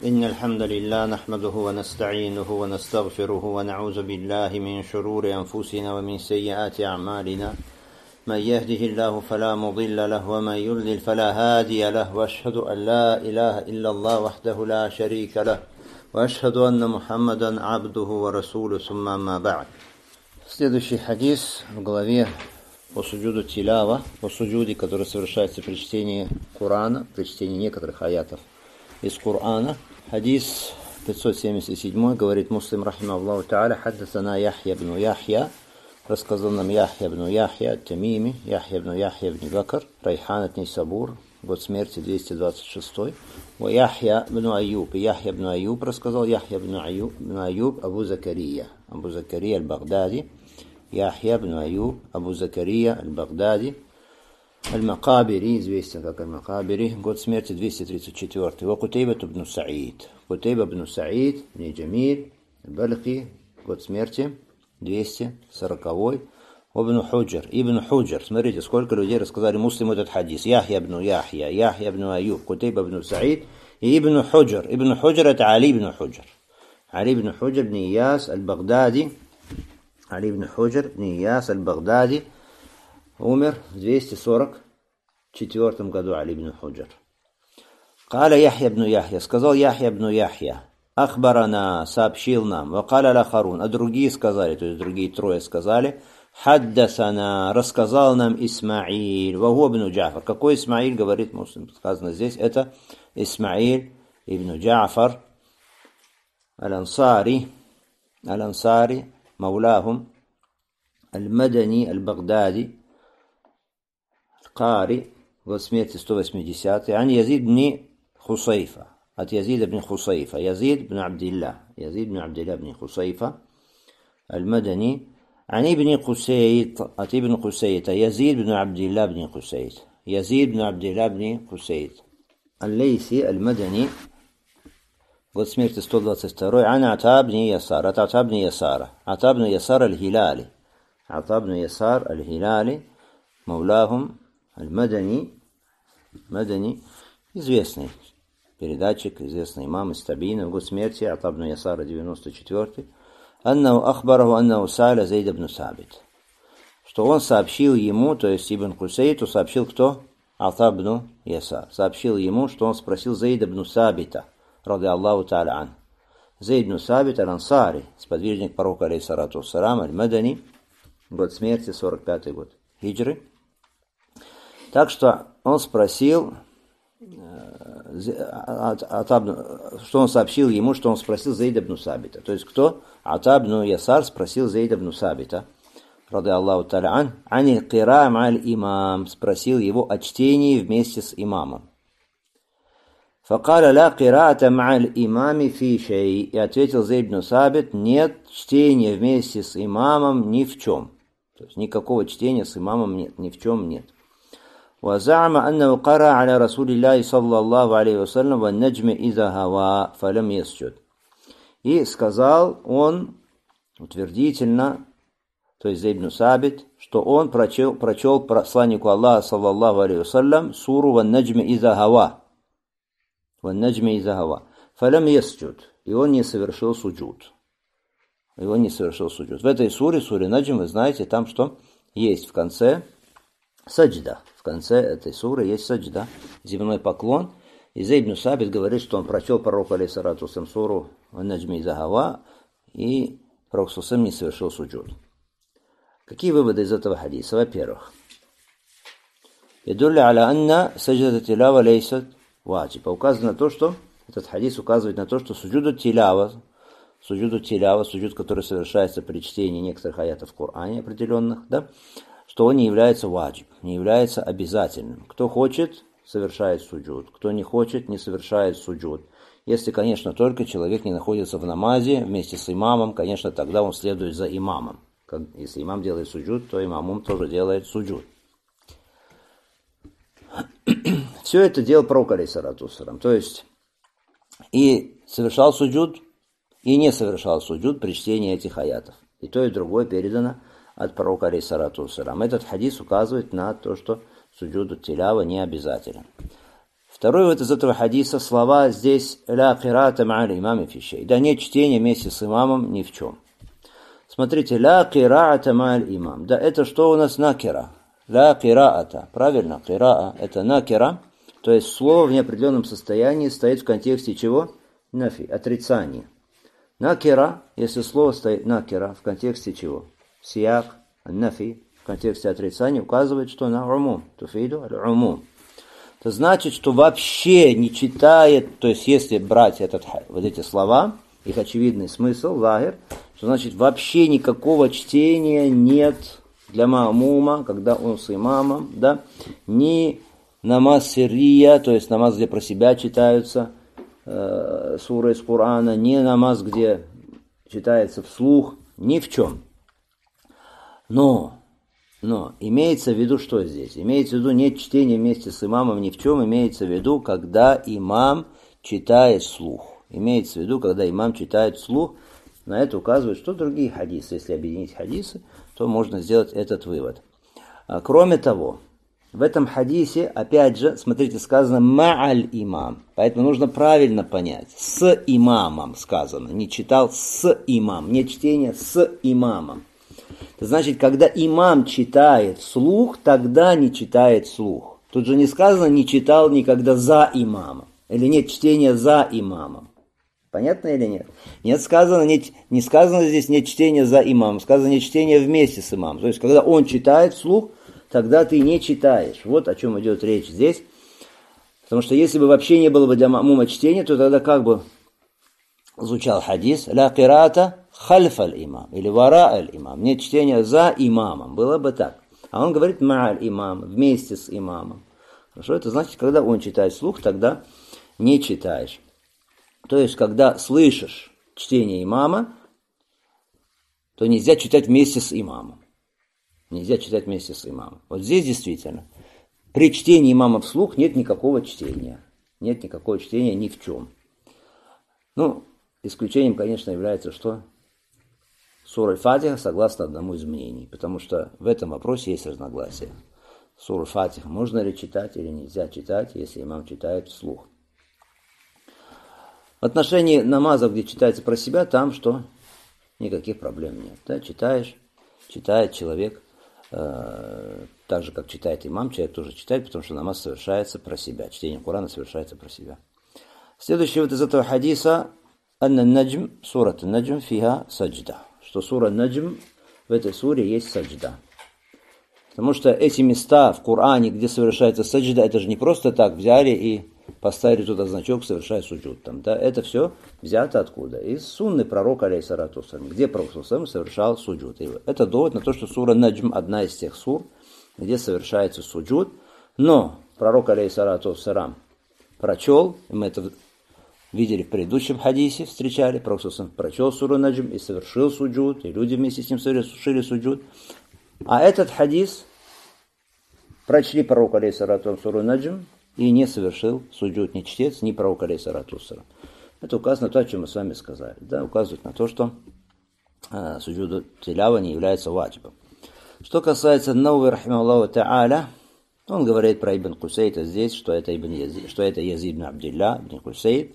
إن الحمد لله نحمده ونستعينه ونستغفره ونعوذ بالله من شرور أنفسنا ومن سيئات أعمالنا. من يهده الله فلا مضل له ومن يضلل فلا هادي له، وأشهد أن لا إله إلا الله وحده لا شريك له، وأشهد أن محمدا عبده ورسوله، ثم أما بعد. Следующий хадис в главе по суджуду тилава, по суджуде, который совершается при чтении Корана, при чтении некоторых аятов из Корана. Хадис 577 говорит Муслим рахимахуллаху та'аля: хаддасана Яхья ибн Яхья, рассказал нам Яхья ибн Яхья ат-Тамими, Яхья ибн Яхья ибн Бакр, Райхан ат-Нейсабур, год смерти 226. Ва Яхья ибн Аюб, и Яхья ибн Аюб рассказал Яхья ибн Аюб Абу Закария аль-Багдади, Яхья ибн Аюб Абу Закария аль-Багдади, Аль-Макабири, известен как Аль-Макабири, год смерти 234. Ва Кутейба ибн Саид, Кутейба ибн Саид, ибн Джамиль, Балхи, год смерти 240. Ибн Худжр, смотрите, сколько людей рассказали Муслиму этот хадис. Яхья ибн Яхья, Яхья ибн Аюб, Кутейба ибн Саид и Ибн Худжр. Ибн Худжр это Али ибн Худжр. Али ибн Худжр ибн Ияс аль-Багдади. Али ибн Худжр ибн Ияс аль-Багдади умер в 244 году. Али ибн Худжр. Каля Яхья ибн Яхья, сказал Яхья ибн Яхья: Ахбарана, сообщил нам. Вакаля ла-Харун, а другие сказали, то есть другие трое сказали: Хаддасана, рассказал нам Исмаиль, ваху ибн Джафар. Какой Исмаиль, говорит Муслим, сказано здесь, это Исмаиль ибн Джафар аль-Ансари, мауляхум, аль-Мадани, аль-Багдади, Кари, год смерти 180. Ан Язид ибн Хусайфа, от Язид ибн Хусайфа, Язид ибн Абдилlah ибн Хусайфа, аль-Мадани. Ан ибн Кусейт, от ибн Кусейта, Язид ибн Абдилlah ибн Кусейт, Язид ибн Абдилlah ибн Кусейт, аль-Лейси, аль-Мадани, год смерти 122. Ан Ата ибн Ясар, от Ата ибн Ясара, Ата ибн Ясар аль-Хилали, Ата ибн Ясар аль-Хилали, мауляхум, аль-Мадани, известный передатчик, известный имам из Табиина, в год смерти Ата ибн Ясара 94. Аннау ахбараху аннау сааля Зейд ибн Сабит, что он сообщил ему, то есть Ибн Кусейту сообщил кто? Ата ибн Ясар. Сообщил ему, что он спросил Зейд ибн Сабита, ради Аллаху та'аля ан. Зейд ибн Сабит аль-Ансари, сподвижник пророка алейхиссалату вассалам, аль-Мадани, год смерти 45 год хиджры. Так что он спросил, что он сообщил ему, что он спросил Зейд ибн Сабита. То есть кто? Ата ибн Ясар спросил Зейд ибн Сабита, ради Аллаху та'аля ан, ани кира ма'аль имам, спросил его о чтении вместе с имамом. Факаля ла кираата ма'аль имами фи шей, и ответил Зейд ибн Сабит: нет чтения вместе с имамом ни в чем. То есть никакого чтения с имамом нет, ни в чем нет. وزعم أنه قرأ على رسول الله صلى الله عليه وسلم والنجم إذا هوى فلم يسجد. И сказал он утвердительно, то есть Зейд ибн Сабит, что он прочел посланнику Аллаха саллаллаху алейхи вассалям суру «Ван-наджми иза хава». «Ван-наджми иза хава». «Фалям ясджуд». И он не совершил суджуд. В этой суре Наджм, вы знаете, там что есть в конце саджда. В конце этой суры есть саджда, земной поклон. И Зейд ибн Сабит говорит, что он прочел пророку алейхиссалату вассалям суру «Ван-наджми иза хава», и пророк саллаллаху не совершил суджуд. Какие выводы из этого хадиса? Во-первых, «Ядулля аля анна садждата тилава лейсат ваджиба». Указано на то, что этот хадис указывает на то, что суджуд, который совершается при чтении некоторых аятов в Коране определенных, да, что он не является ваджиб, не является обязательным. Кто хочет, совершает суджуд. Кто не хочет, не совершает суджуд. Если, конечно, только человек не находится в намазе вместе с имамом, конечно, тогда он следует за имамом. Если имам делает суджуд, то имамум тоже делает суджуд. Все это делал пророк алейхиссалату вассалям. То есть и совершал суджуд, и не совершал суджуд при чтении этих аятов. И то, и другое передано от пророка алейхиссалату вассалям. Этот хадис указывает на то, что суджуд тилява не обязателен. Второй вот из этого хадиса слова здесь «ля кирата ма'аль имами фи шей». Да нет чтения вместе с имамом ни в чем. Смотрите, «ля кирата ма'аль имам». Да это что у нас накира? «Ля кираата». Правильно, кираа – это накира. То есть слово в неопределенном состоянии стоит в контексте чего? Нафи, отрицание. Накира, если слово стоит накира в контексте чего? Сияк, нафи, в контексте отрицания указывает, что на умум. Туфиду аль-умум. Это значит, что вообще не читает, то есть если брать вот эти слова, их очевидный смысл, лагер, что значит вообще никакого чтения нет для маамума, когда он с имамом, да, ни намаз сиррия, то есть намаз, где про себя читаются суры из Корана, ни намаз, где читается вслух, ни в чем. Но имеется в виду, что здесь? Имеется в виду нет чтения вместе с имамом ни в чем, имеется в виду, когда имам читает вслух. Имеется в виду, когда имам читает вслух, на это указывают, что другие хадисы. Если объединить хадисы, то можно сделать этот вывод. Кроме того, в этом хадисе, опять же, смотрите, сказано «ма'аль имам». Поэтому нужно правильно понять. С имамом сказано. Не читал с имамом. Не чтение с имамом. Это значит, когда имам читает вслух, тогда не читает вслух. Тут же не сказано «не читал никогда за имамом». Или нет чтения за имамом. Понятно или нет? Нет, сказано, не сказано здесь нет чтения за имамом. Сказано нет чтения вместе с имамом. То есть, когда он читает вслух, тогда ты не читаешь. Вот о чем идет речь здесь. Потому что если бы вообще не было бы для ма'мума чтения, то тогда как бы звучал хадис «ля кирата хальф аль-имам» или «вара аль-имам». Нет чтения за имамом. Было бы так. А он говорит «ма'аль имам», вместе с имамом. Хорошо? Это значит, когда он читает вслух, тогда не читаешь. То есть, когда слышишь чтение имама, то нельзя читать вместе с имамом. Нельзя читать вместе с имамом. Вот здесь действительно при чтении имама вслух нет никакого чтения. Нет никакого чтения ни в чем. Ну, исключением, конечно, является что? Сура Фатиха, согласно одному из мнений. Потому что в этом вопросе есть разногласия. Суру Фатиха можно ли читать или нельзя читать, если имам читает вслух. В отношении намазов, где читается про себя, там что? Никаких проблем нет. Да? Читает человек, так же, как читает имам, человек тоже читает, потому что намаз совершается про себя. Чтение Корана совершается про себя. Следующий вот из этого хадиса «Анна наджм, сура наджм фиха саджда». Что сура наджм, в этой суре есть саджда. Потому что эти места в Коране, где совершается саджда, это же не просто так взяли и поставили туда значок, совершая суджуд. Там, да, это все взято откуда? Из сунны пророка, алейхиссалату вассалям, где пророк совершал суджуд. И это довод на то, что сура Наджм одна из тех сур, где совершается суджуд. Но пророк, алейхиссалату вассалям, прочел, и мы это видели в предыдущем хадисе, встречали, пророк прочел суру Наджм и совершил суджуд, и люди вместе с ним совершили суджуд. А этот хадис прочли пророку, алейхиссалату вассалям, суру Наджм, и не совершил суджуд ни чтец, ни пророк, алейхиссалату вассалям. Это указано на то, о чем мы с вами сказали. Да, указывает на то, что суджуд тилява не является ваджибом. Что касается Науви, рахимахуллаху та'аля, он говорит про Ибн Кусейта здесь, что это Язид ибн Абдилля, ибн Кусейт.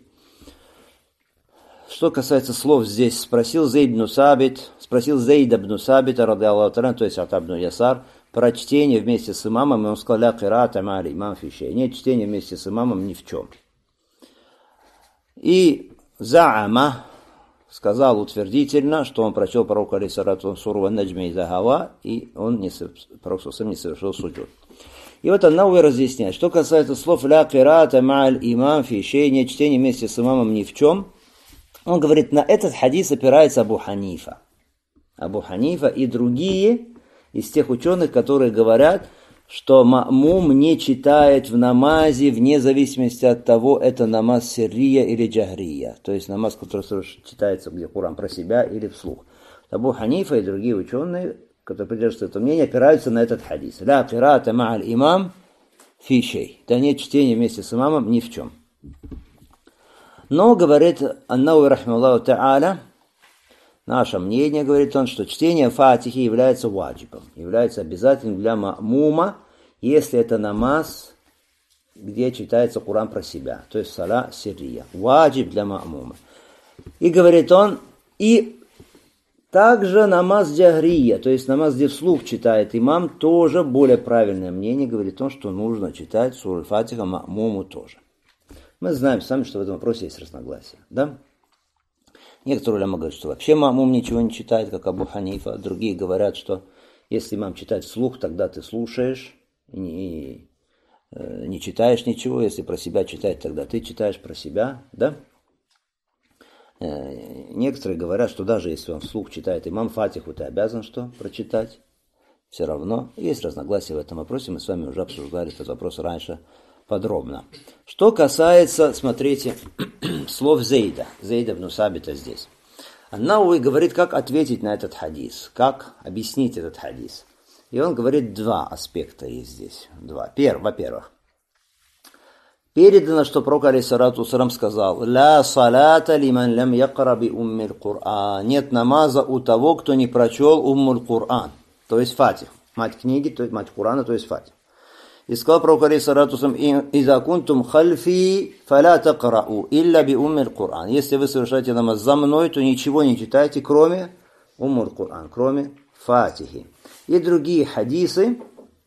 Что касается слов здесь, спросил Зейд ибн Сабит, ради Аллаху та'аля, то есть Ата ибн Ясар, про чтение вместе с имамом, и он сказал, «Ля кирата ма'аль имам фи шей». Нет чтения вместе с имамом ни в чем. И За'ама сказал утвердительно, что он прочел пророку, алейхиссалату суру «Wan-наджми иза гава», и пророк не совершил суджуд. И вот Науви разъясняет, что касается слов «Ля кирата ма'аль имам фи шей», нет чтения вместе с имамом ни в чем. Он говорит, на этот хадис опирается Абу Ханифа. Абу Ханифа и другие из тех ученых, которые говорят, что ма'мум не читает в намазе вне зависимости от того, это намаз сиррия или джахрия. То есть намаз, который читается, где Коран про себя или вслух. Абу Ханифа и другие ученые, которые придерживаются этого мнения, опираются на этот хадис. «Ля кирата ма'аль имам фи шей». Да нет чтения вместе с имамом ни в чем. Но, говорит Ан-Науви, рахимахуллаху та'аля, наше мнение, говорит он, что чтение Фатихи является ваджибом, является обязательным для ма'мума, если это намаз где читается Куран про себя, то есть сала сиррия, ваджиб для ма'мума. И говорит он, и также намаз джахрия, то есть намаз, где вслух читает имам, тоже более правильное мнение, говорит он, что нужно читать суру Фатиха ма'муму тоже. Мы знаем сами, что в этом вопросе есть разногласия, да? Некоторые уляма говорят, что вообще ма'мум ничего не читает, как Абу Ханифа, другие говорят, что если имам читает вслух, тогда ты слушаешь и не читаешь ничего, если про себя читать, тогда ты читаешь про себя, да? Некоторые говорят, что даже если он вслух читает имам Фатиху, ты обязан что? Прочитать. Все равно есть разногласия в этом вопросе, мы с вами уже обсуждали этот вопрос раньше подробно. Что касается, смотрите, слов Зейда ибн Сабита здесь. Ан-Науи говорит, как ответить на этот хадис, как объяснить этот хадис. И он говорит, два аспекта есть здесь. Во-первых, передано, что пророк алейхиссалату вассалям сказал: «Ла салата лиман лям якра би уммиль Кур'ан». Нет намаза у того, кто не прочел уммуль Кур'ан, то есть Фатих. Мать книги, то есть мать Кур'ана, то есть Фатих. И сказал пророк алейхиссалату вассалям: «Иза кунтум хальфи фаля такрау илля би уммиль Кур'ан». Если вы совершаете намаз за мной, то ничего не читайте, кроме уммуль Кур'ан, кроме Фатихи. И другие хадисы,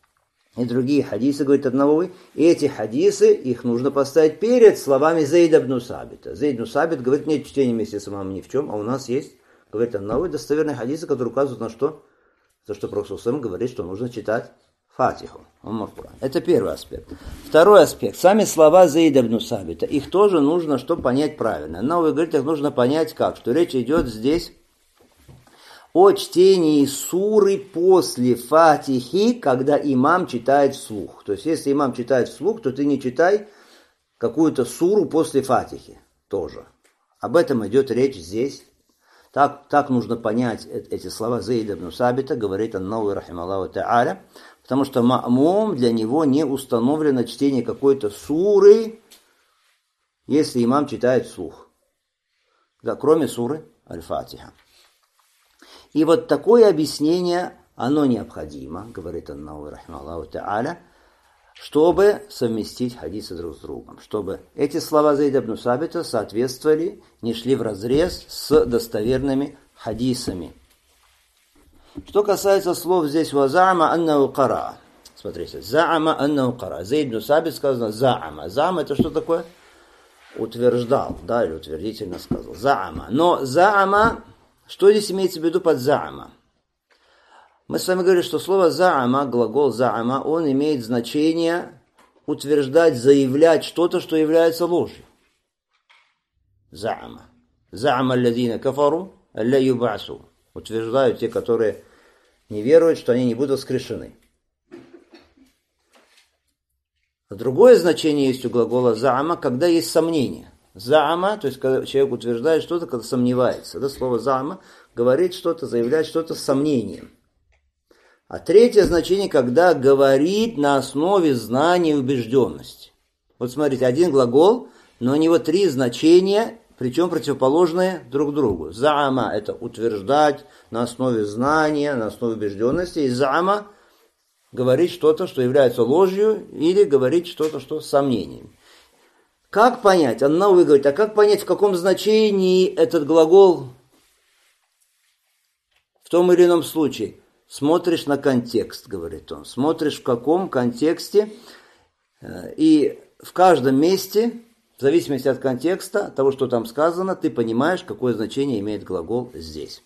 говорит Ан-Навави, и эти хадисы, их нужно поставить перед словами Зейда ибн Сабита. Зейд ибн Сабит говорит, нет чтения вместе с имамом ни в чем, а у нас есть, говорит Ан-Навави, достоверные хадисы, которые указывают на что? То, что Пророк ﷺ говорит, что нужно читать Фатиху. Это первый аспект. Второй аспект. Сами слова Зейда ибн Сабита, их тоже нужно что понять правильно. Ан-Навави говорит, их нужно понять как? Что речь идет здесь о чтении суры после Фатихи, когда имам читает вслух. То есть, если имам читает вслух, то ты не читай какую-то суру после Фатихи тоже. Об этом идет речь здесь. Так нужно понять эти слова Зейда ибн Сабита, говорит Ан-Навави рахималлаху та'аля, потому что ма'мум, для него не установлено чтение какой-то суры, если имам читает вслух. Да, кроме суры Аль-Фатиха. И вот такое объяснение, оно необходимо, говорит Ан-Навави рахималлаху та'аля, чтобы совместить хадисы друг с другом, чтобы эти слова Зейда ибн Сабита соответствовали, не шли вразрез с достоверными хадисами. Что касается слов здесь «ваза'ама аннаху кара». Смотрите, «за'ама аннаху кара». Зейд ибн Сабит сказано «за'ама». «За'ама» это что такое? Утверждал, да, или утвердительно сказал. «За'ама». Но «за'ама», что здесь имеется в виду под «за'ама»? Мы с вами говорили, что слово «за'ама», глагол «за'ама», он имеет значение утверждать, заявлять что-то, что является ложью. «За'ама». «За'ама алладина кафару алла юб'асу». Утверждают те, которые не веруют, что они не будут воскрешены. Другое значение есть у глагола «за'ама», когда есть сомнение. «За'ама», то есть когда человек утверждает что-то, когда сомневается. Да, слово «за'ама» говорит что-то, заявляет что-то с сомнением. А третье значение, когда говорит на основе знания и убежденности. Вот смотрите, один глагол, но у него три значения, причем противоположные друг другу. «За'ама» – это утверждать на основе знания, на основе убежденности. И «за'ама» – говорить что-то, что является ложью, или говорить что-то, что с сомнением. Как понять? Ан-Навави говорит, а как понять, в каком значении этот глагол в том или ином случае? Смотришь на контекст, говорит он. Смотришь, в каком контексте. И в каждом месте, в зависимости от контекста, того, что там сказано, ты понимаешь, какое значение имеет глагол здесь.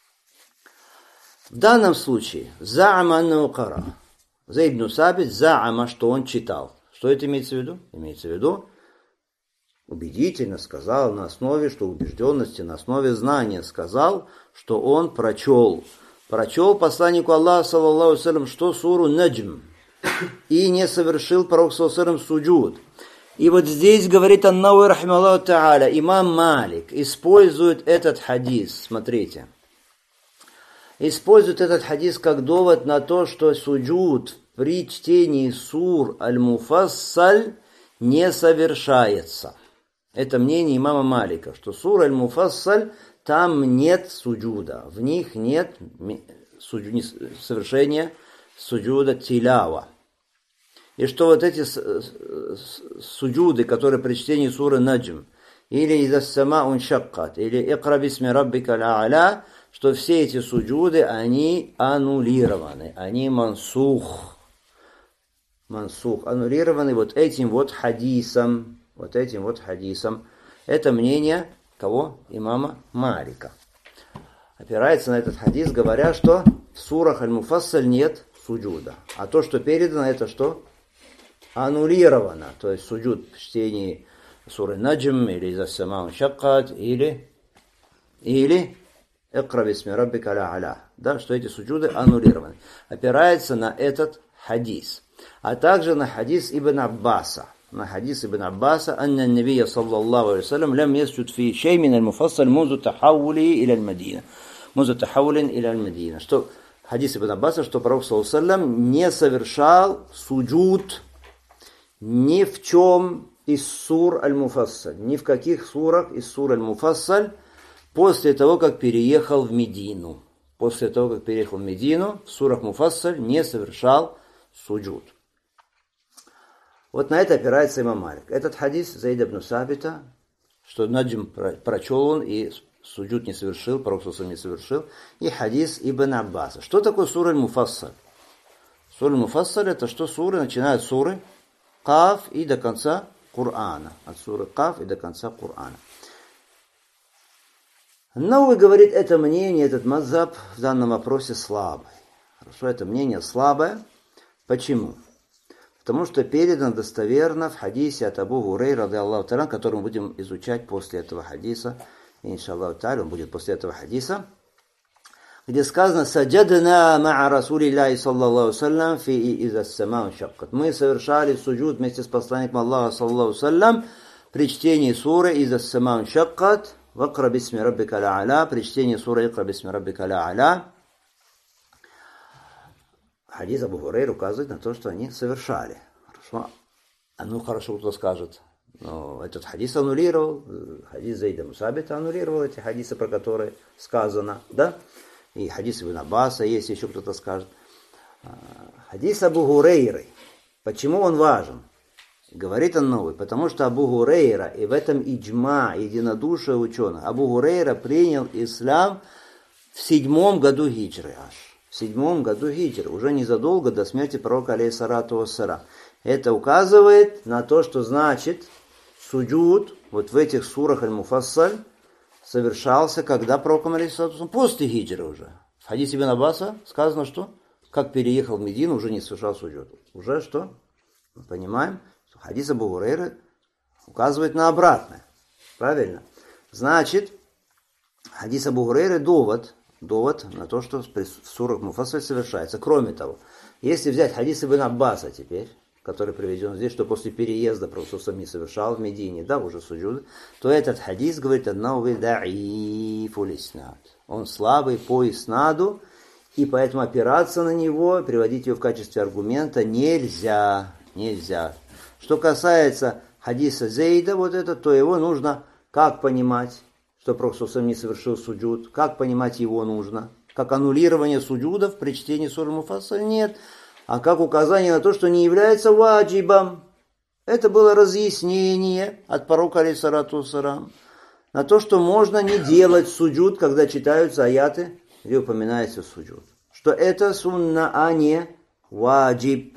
В данном случае, «за'ама аннаху кара». Зейд ибн Сабит, «за'ама», что он читал. Что это имеется в виду? Имеется в виду, убедительно сказал на основе, что убежденности, на основе знания сказал, что он прочел посланнику Аллаха, саллаллаху алейхи ва саллям, что суру Наджм, и не совершил пророк, саллаллаху алейхи ва саллям, суджуд. И вот здесь говорит Ан-Навави рахимахуллаху та'аля, имам Малик использует этот хадис, смотрите, использует этот хадис как довод на то, что суджуд при чтении сур Аль-Муфассаль не совершается. Это мнение имама Малика, что сур Аль-Муфассаль, там нет суджуда, в них нет совершения суджуда тилява. И что вот эти суджуды, которые при чтении суры Наджм, или «Иза ас-самау иншаккат», или «Икра бисми раббика аль-а'ля», что все эти суджуды, они аннулированы, они мансух, аннулированы вот этим вот хадисом. Это мнение кого? Имама Малика. Опирается на этот хадис, говоря, что в сурах аль-Муфассаль нет суджуда. А то, что передано, это что? Аннулировано. То есть суджуд в чтении суры Наджм, или «Иза ас-самау иншаккат», или «Икра бисми раббика аль-а'ля». Да, что эти суджуды аннулированы. Опирается на этот хадис. А также на хадис Ибн Аббаса. أن النبي صلى الله عليه وسلم لم يسجد في شيء من المفصل منذ تحوله إلى المدينة. Что хадис Ибн Аббаса, что пророк саллаллаху алейхи ва саллям не совершал суджуд ни в чем из сур аль-Муфассаль, ни в каких сурах из сур аль-Муфассаль после того, как переехал в Медину. В сурах Муфассаль не совершал суджуд. Вот на это опирается имам Малик. Этот хадис Заид ибн Сабита, что Наджм прочел он и суджуд не совершил, пророк саллаллаху алейхи ва саллям не совершил, и хадис Ибн Аббаса. Что такое сура аль-Муфассаль? Сура аль-Муфассаль это что суры, начиная от суры Каф и до конца Корана. Наwaви говорит, это мнение, этот мазхаб в данном вопросе слабый. Хорошо, это мнение слабое. Почему? Потому что передано достоверно в хадисе от Абу Гурейра, ради Аллаху та'аля, который мы будем изучать после этого хадиса. Иншаллаху та'аля, он будет после этого хадиса, где сказано «Саджадна ма'a Расулиллахи саллаллаху саллям фи иза ас-самау иншаккат». Мы совершали суджуд вместе с посланником Аллаха саллаллаху саллям при чтении суры «Иза ас-самау иншаккат» «Вакра бисми раббика аль-а'ля», при чтении суры «Икра бисми раббика аль-а'ля». Хадис Абу Гурейра указывает на то, что они совершали. Хорошо, кто скажет. Но этот хадис аннулировал, хадис Заида ибн Сабита аннулировал эти хадисы, про которые сказано, да? И хадис Ибн Аббаса, если еще кто-то скажет. Хадис Абу Гурейры. Почему он важен? Говорит он новый, потому что Абу Гурейра, и в этом иджма, единодушие ученых, Абу Гурейра принял ислам в 7 году хиджры аж. В 7 году хиджры, уже незадолго до смерти пророка алейхиссалату вассалям. Это указывает на то, что значит суджуд вот в этих сурах аль-Муфассаль совершался, когда пророком алейхиссалату вассалям, после хиджры уже. В хадисе Ибн Аббаса сказано, что как переехал в Медину, уже не совершал суджуд. Уже что? Мы понимаем, что хадис Абу Гурейры указывает на обратное. Правильно? Значит, хадис Абу Гурейры довод на то, что в сурах Муфассаль совершается. Кроме того, если взять хадис Ибн Аббаса теперь, который приведен здесь, что после переезда пророк сам не совершал в Медине, да, уже суджуд, то этот хадис говорит «Аннауи да'ифуль иснад». Он слабый по иснаду, и поэтому опираться на него, приводить его в качестве аргумента нельзя. Что касается хадиса Зейда, вот это, то его нужно как понимать, что пророк сам не совершил суджуд, как понимать его нужно, как аннулирование суджудов при чтении суры Муфассаль нет, а как указание на то, что не является ваджибом. Это было разъяснение от пророка алейхиссалату вассалям на то, что можно не делать суджуд, когда читаются аяты, где упоминается суджуд. Что это сунна, а не ваджиб.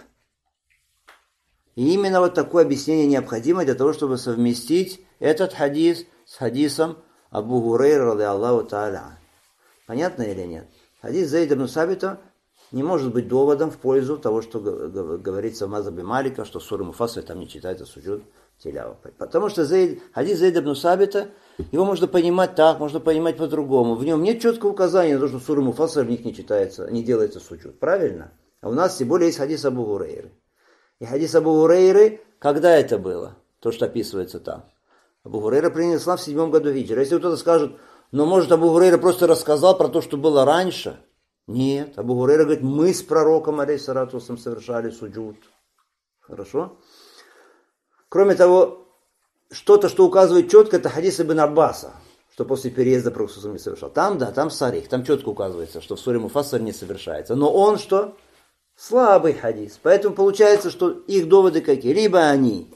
И именно вот такое объяснение необходимо для того, чтобы совместить этот хадис с хадисом Абу Гурейра, ради Аллаху та'аля. Понятно или нет? Хадис Заида ибн Сабита не может быть доводом в пользу того, что говорится в мазхабе Малика, что суры Муфассаль там не читается суджуд тилява. Потому что хадис Заида ибн Сабита, его можно понимать так, можно понимать по-другому. В нем нет четкого указания на то, что суры Муфассаль в них не читается, не делается суджуд. Правильно? А у нас тем более есть хадис Абу Гурейры. И хадис Абу Гурейры, когда это было? То, что описывается там. Абу Гурейра принял ислам в 7 году хиджры. Если кто-то скажет, но может Абу Гурейра просто рассказал про то, что было раньше? Нет. Абу Гурейра говорит, мы с пророком алейхиссалату вассалям совершали суджуд. Хорошо? Кроме того, что-то, что указывает четко, это хадис Ибн Аббаса, что после переезда пророк не совершал. Там, да, там сарих, там четко указывается, что в суре Муфассаль не совершается. Но он что? Слабый хадис. Поэтому получается, что их доводы какие? Либо они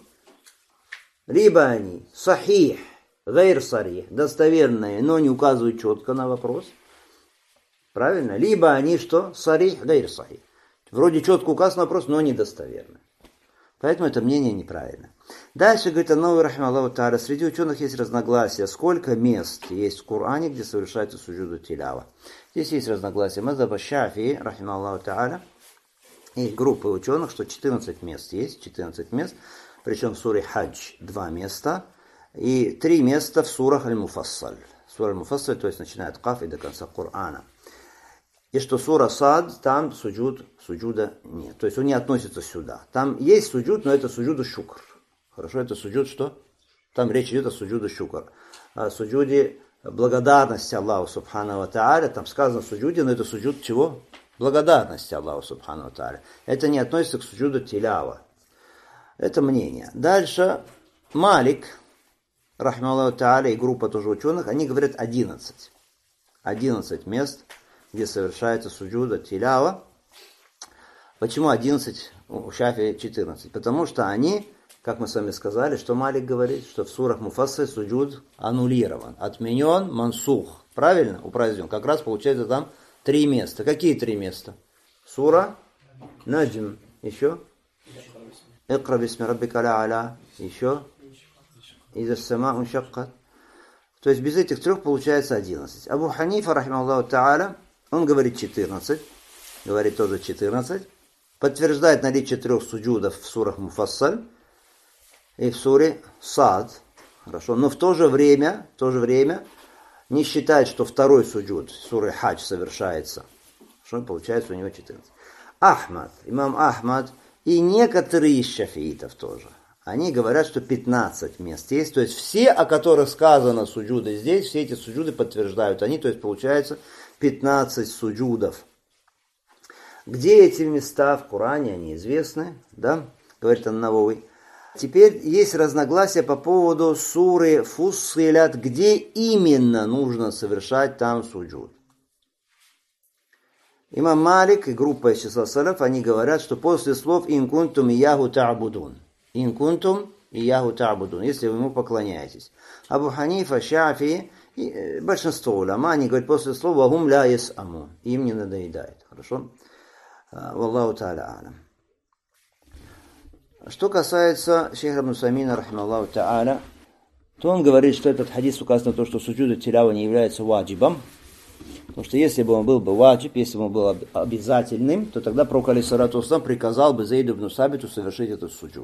сахих, гайр сарих, достоверные, но не указывают четко на вопрос. Правильно? Либо они что? Сарих, гайр сахих. Вроде четко указан на вопрос, но недостоверны. Поэтому это мнение неправильно. Дальше, говорит Ан-Навави, рахимахуллаху тааля, среди ученых есть разногласия, сколько мест есть в Коране, где совершается суджуду тилява. Здесь есть разногласия. Мазхаб Шафии, рахимахуллаху тааля, и группы ученых, что 14 мест есть, 14 мест, причем в суре Хадж 2 места, и 3 места в сурах Аль-Муфассаль. Сура Аль-Муфассаль, то есть начиная от Каф и до конца Корана. И что сура Сад, там суджуда нет. То есть он не относится сюда. Там есть суджуд, но это суджуда шукр. Хорошо, это суджуд что? Там речь идет о суджуде шукр. О суджуде благодарности Аллаху Субхану ва Тааля. Там сказано суджуде, но это суджуд чего? Благодарности Аллаху Субхану ва Тааля. Это не относится к суджуду тилява. Это мнение. Дальше Малик, рахимахуллаху тааля, и группа тоже ученых, они говорят 11. 11 мест, где совершается суджуда тилява. Почему 11, у Шафии 14? Потому что они, как мы с вами сказали, что Малик говорит, что в сурах Муфассаль суджуд аннулирован, отменен, мансух. Правильно? Упразднен. Как раз получается там 3 места. Какие 3 места? Сура Наджм. Еще? Икра бисми раббика а'ля. Еще? Иза ас-сама'у уншаккат. То есть без этих 3 получается 11. Абу Ханифа, рахимахуллаху тааля, он говорит 14. Говорит тоже 14. Подтверждает наличие 3 суджудов в сурах Муфассаль и в суре Сад. Хорошо. Но в то же время не считает, что 2 суджуд суры Хадж совершается. Что получается у него 14. Ахмад, имам Ахмад и некоторые из шафиитов тоже. Они говорят, что 15 мест есть. То есть все, о которых сказано суджуды здесь, все эти суджуды подтверждают они. То есть получается 15 суджудов. Где эти места в Коране, они известны, да? Говорит Ан-Навави. Теперь есть разногласия по поводу суры Фуссилят, где именно нужно совершать там суджуд. Имам Малик и группа из числа салаф, они говорят, что после слов «Ин кунтум ияху та'будун». «Ин кунтум ияху та'будун», если вы ему поклоняетесь. Абу Ханифа, Шафии и большинство уляма, они говорят после слов «Вахум ля яс'амун». Им не надоедает. Хорошо? Валлаху та'аля алям. Что касается шейха ибн Усаймина, рахимахуллаху та'аля, то он говорит, что этот хадис указывает на то, что суджуд тилява не является ваджибом. Потому что если бы он был бы ваджиб, если бы он был обязательным, то тогда пророк алейхиссалату вассалям приказал бы Зейду ибн Сабиту совершить этот суджуд.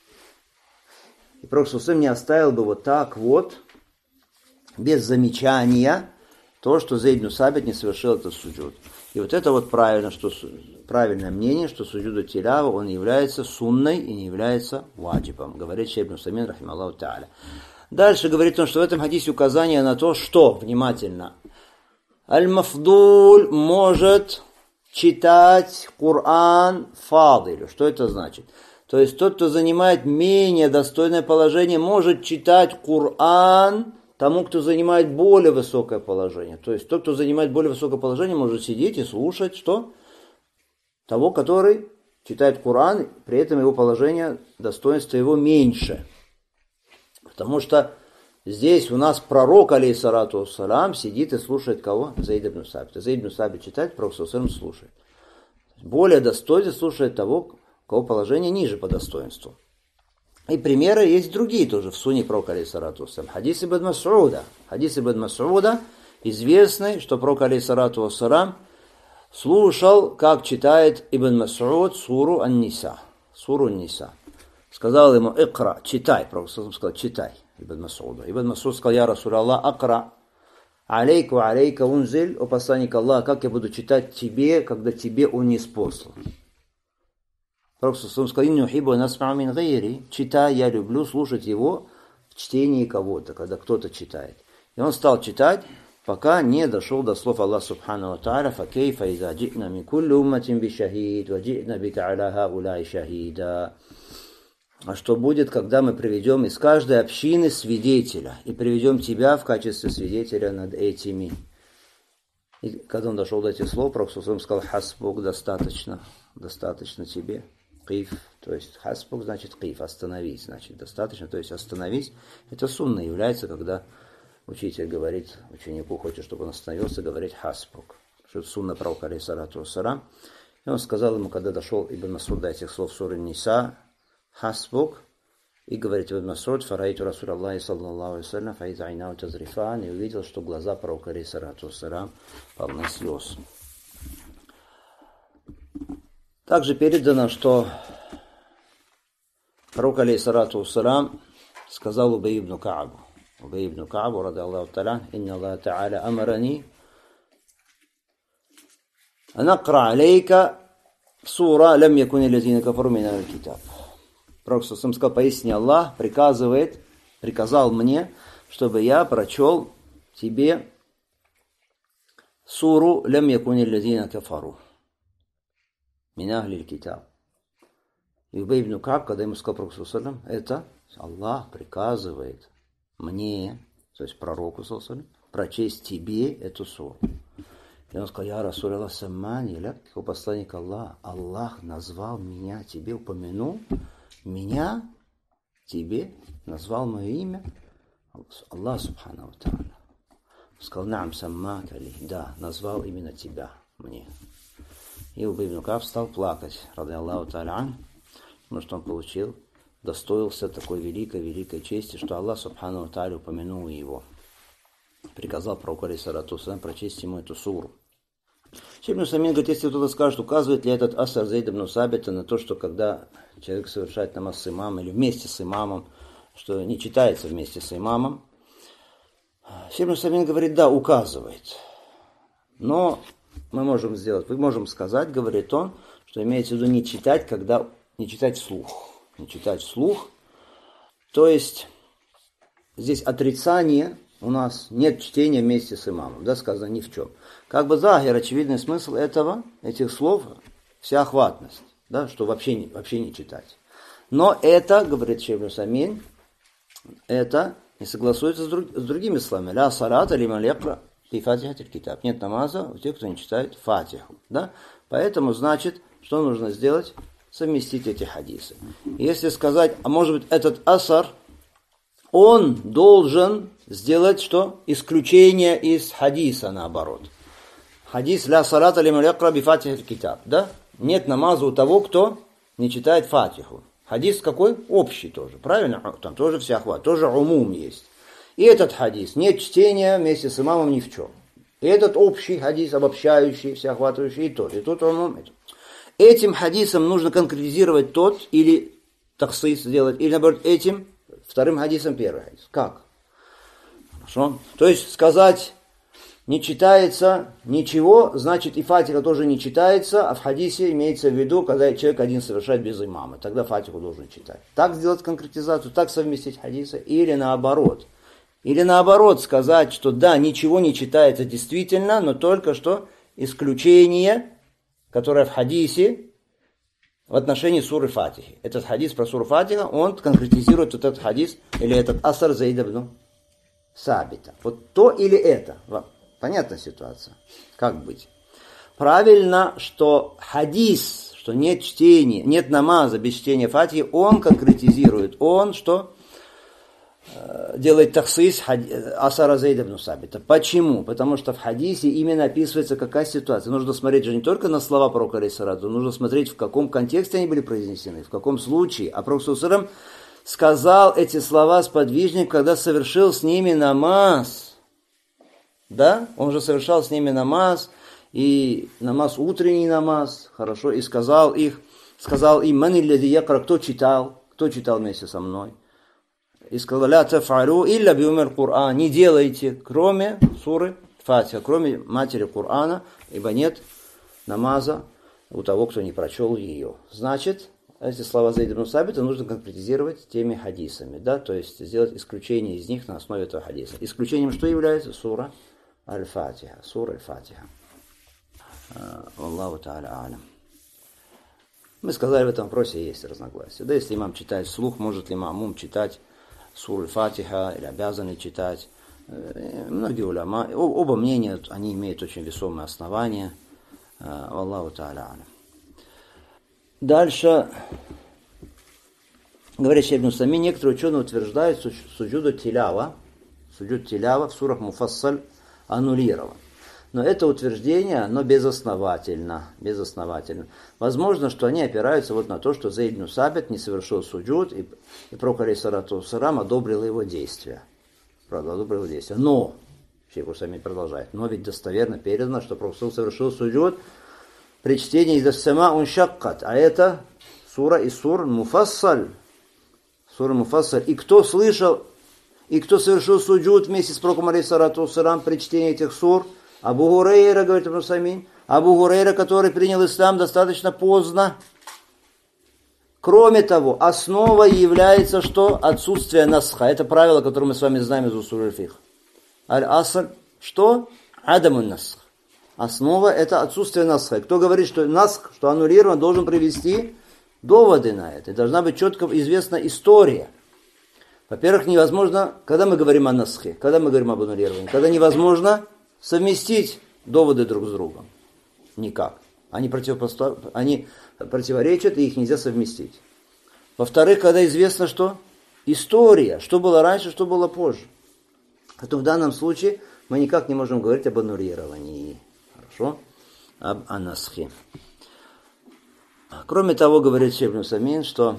И пророк саллаллаху не оставил бы вот так вот, без замечания, то, что Зейд ибн Сабит не совершил этот суджуд. И вот это вот правильное мнение, что суджуду тилява, он является сунной и не является ваджибом, говорит шейх ибн Усаймин, рахимахуллаху та'аля. Дальше говорит он, что в этом хадисе указание на то, что, внимательно, Аль-Мафдуль может читать Коран фадилю. Что это значит? То есть тот, кто занимает менее достойное положение, может читать Коран тому, кто занимает более высокое положение. То есть тот, кто занимает более высокое положение, может сидеть и слушать, что? Того, который читает Коран, при этом его положение, достоинство его меньше. Потому что здесь у нас пророк, алейхиссалату вассалям, сидит и слушает кого? Зейд ибн Сабит. Зейд ибн Сабит читает, пророк саллаллаху алейхи ва саллям слушает. Более достойный слушает того, у кого положение ниже по достоинству. И примеры есть другие тоже в суне пророка, алейхиссалату вассалям. Хадис ибн Мас'уда. Хадис ибн Мас'уда известный, что пророк, алейхиссалату вассалям, слушал, как читает Ибн Мас'уд суру Ан-Ниса. Суру Ан-Ниса. Сказал ему: «Икра», читай. Пророк сказал: читай. Ибн Мас'уда. Ибн Мас'уд сказал: «Я Расул Аллах, акра, алейку алейка унзиль, о посланник Аллаха, как я буду читать тебе, когда тебе он не спослан?» Пророк сказал: «Инни ухиббу ан асма'у мин гайри», читай, я люблю слушать его в чтении кого-то, когда кто-то читает. И он стал читать, пока не дошел до слов Аллаха субхану ва тааля: «Факейфа иза джи'на мин кулли умматин би шахид, ва джи'на бика аля хауляи шахида». А что будет, когда мы приведем из каждой общины свидетеля и приведем тебя в качестве свидетеля над этими? И когда он дошел до этих слов, Пророк сказал: хасбук, достаточно тебе. Киф, то есть хасбук значит киф, остановись, значит достаточно, то есть остановись. Это сунна является, когда учитель говорит ученику, хочет, чтобы он остановился, говорить хасбук. Что это сунна пророка, алейхиссалату вассалям. И он сказал ему, когда дошел Ибн Масуд до этих слов суры Ниса, хасбук, и говорит Ибн Масуд: фараиту Расуль Аллахи саллаллаху алейхи вассалям, фаиз айнау тазрифан, и увидел, что глаза пророка, алейхиссалату вассалям, полны слез. Также передано, что пророк, алейхиссалату вассалям, сказал Убай ибн Каабу, ради Аллаху та'аля: инна Аллаха та'аля амарани анакра алейка сура лям якуни лазина кафару мин аль-китаб. Пророк сказал: поистине Аллах приказал мне, чтобы я прочел тебе суру лям якуни лазина кафару мин аль-китаб. И Убай ибн Кааб, когда ему сказал Пророк саллаллаху алейхи ва саллям, это Аллах приказывает мне, то есть пророку саллаллаху алейхи ва саллям, прочесть тебе эту суру. И он сказал: я Расуль Аллах саммани ляк, о посланник Аллаха, Аллах назвал меня тебе, упомянул меня тебе, назвал мое имя. Аллах субхану ва та'аля сказал: наам саммак али, да, назвал именно тебя мне. И Убай ибн Кааб стал плакать, ради Аллаху та'аля, потому что он достоился такой великой чести, что Аллах субхану ва та'аля упомянул его. Приказал пророку, алейхиссалату вассалям, прочесть ему эту суру. Шейх ибн Усаймин говорит, если кто-то скажет, указывает ли этот асар Зейд ибн Сабита на то, что когда человек совершает намаз с имамом или вместе с имамом, что не читается вместе с имамом. Шейх ибн Усаймин говорит, да, указывает. Но вы можем сказать, говорит он, что имеется в виду не читать вслух. Не читать вслух. То есть здесь отрицание, у нас нет чтения вместе с имамом, да, сказано ни в чем. Как бы захир, очевидный смысл этих слов, всеохватность, да, что вообще не читать. Но это, говорит шейх ибн Усаймин, это не согласуется с другими словами. Ля салата лиман якра фи фатихатиль китаб. Нет намаза у тех, кто не читает фатиху. Да? Поэтому, значит, что нужно сделать? Совместить эти хадисы. Если сказать, а может быть этот асар, он должен сделать что? Исключение из хадиса, наоборот. Хадис ля салата лиман якра би фатихатиль китаб. Да? Нет намаза у того, кто не читает фатиху. Хадис какой? Общий тоже, правильно? Там тоже всеохват, тоже умум есть. И этот хадис, нет чтения вместе с имамом ни в чем. И этот общий хадис, обобщающий, всеохватывающий, и тут умум. Этим хадисом нужно конкретизировать тот, или таксис сделать, или наоборот этим, вторым хадисом первый хадис. Как? Хорошо? То есть сказать, не читается ничего, значит и фатиха тоже не читается, а в хадисе имеется в виду, когда человек один совершает без имама, тогда фатиху должен читать. Так сделать конкретизацию, так совместить хадисы, или наоборот. Или наоборот сказать, что да, ничего не читается действительно, но только что исключение, которое в хадисе в отношении суры Фатихи. Этот хадис про суру Фатиха, он конкретизирует вот этот хадис, или этот асар Зейд ибн Сабита. Вот то или это. Понятная ситуация. Как быть? Правильно, что хадис, что нет чтения, нет намаза без чтения Фатихи, он конкретизирует. Он что? Делает таксис асара Зейд ибн Сабита. Почему? Потому что в хадисе именно описывается какая ситуация. Нужно смотреть же не только на слова пророка, алейхиссалату, нужно смотреть, в каком контексте они были произнесены, в каком случае. А пророк саллаллаху алейхи ва саллям сказал эти слова сподвижнику, когда совершил с ними намаз. Да? Он же совершал с ними намаз, и намаз, утренний намаз, хорошо, и сказал им, ман иллади якра, кто читал вместе со мной. И сказал, ля тафалю илля биумир Кур'ан, не делайте, кроме суры Фатиха, кроме матери Кур'ана, ибо нет намаза у того, кто не прочел ее. Значит, эти слова Зейд ибн Сабита нужно конкретизировать теми хадисами, да, то есть сделать исключение из них на основе этого хадиса. Исключением что является? Сура Аль-Фатиха. Сура Аль-Фатиха. Аллаху та'аля алям. Мы сказали, в этом вопросе есть разногласия. Да, если имам читает вслух, может ли маамум читать суру Аль-Фатиха, или обязан ли читать. Многие уляма, оба мнения, они имеют очень весомые основания. Аллаху та'аля алям. Дальше, говорит Шейх ибн Усаймин, некоторые ученые утверждают, что суджуд тилява в сурах Муфассаль аннулирован. Но это утверждение, оно безосновательно. Возможно, что они опираются вот на то, что Зейд ибн Сабит не совершил суджуд, и пророк алейхиссалату вассалям одобрил его действия. Но, Шейх Усаймин продолжает, но ведь достоверно передано, что пророк совершил суджуд при чтении «Иза сама уншаккат», а это сура из сур Муфассаль. Сура Муфассаль. И кто слышал, и кто совершил суджуд вместе с пророком алейхиссалату вассалям при чтении этих сур? Абу Гурейра, говорит Ибн Усаймин, Абу Гурейра, который принял ислам достаточно поздно. Кроме того, основой является что? Отсутствие насха. Это правило, которое мы с вами знаем из усуль аль-фикх. Аль-асаль, что? Адамун насх. Основа это отсутствие насха. Кто говорит, что насх, что аннулирован, должен привести доводы на это. И должна быть четко известна история. Во-первых, невозможно, когда мы говорим о насхе, когда мы говорим об аннулировании, когда невозможно совместить доводы друг с другом. Никак. Они противоречат, и их нельзя совместить. Во-вторых, когда известно, что история, что было раньше, что было позже. Поэтому в данном случае мы никак не можем говорить об аннулировании. Хорошо? Об анасхе. Кроме того, говорит Шейх ибн Усаймин, что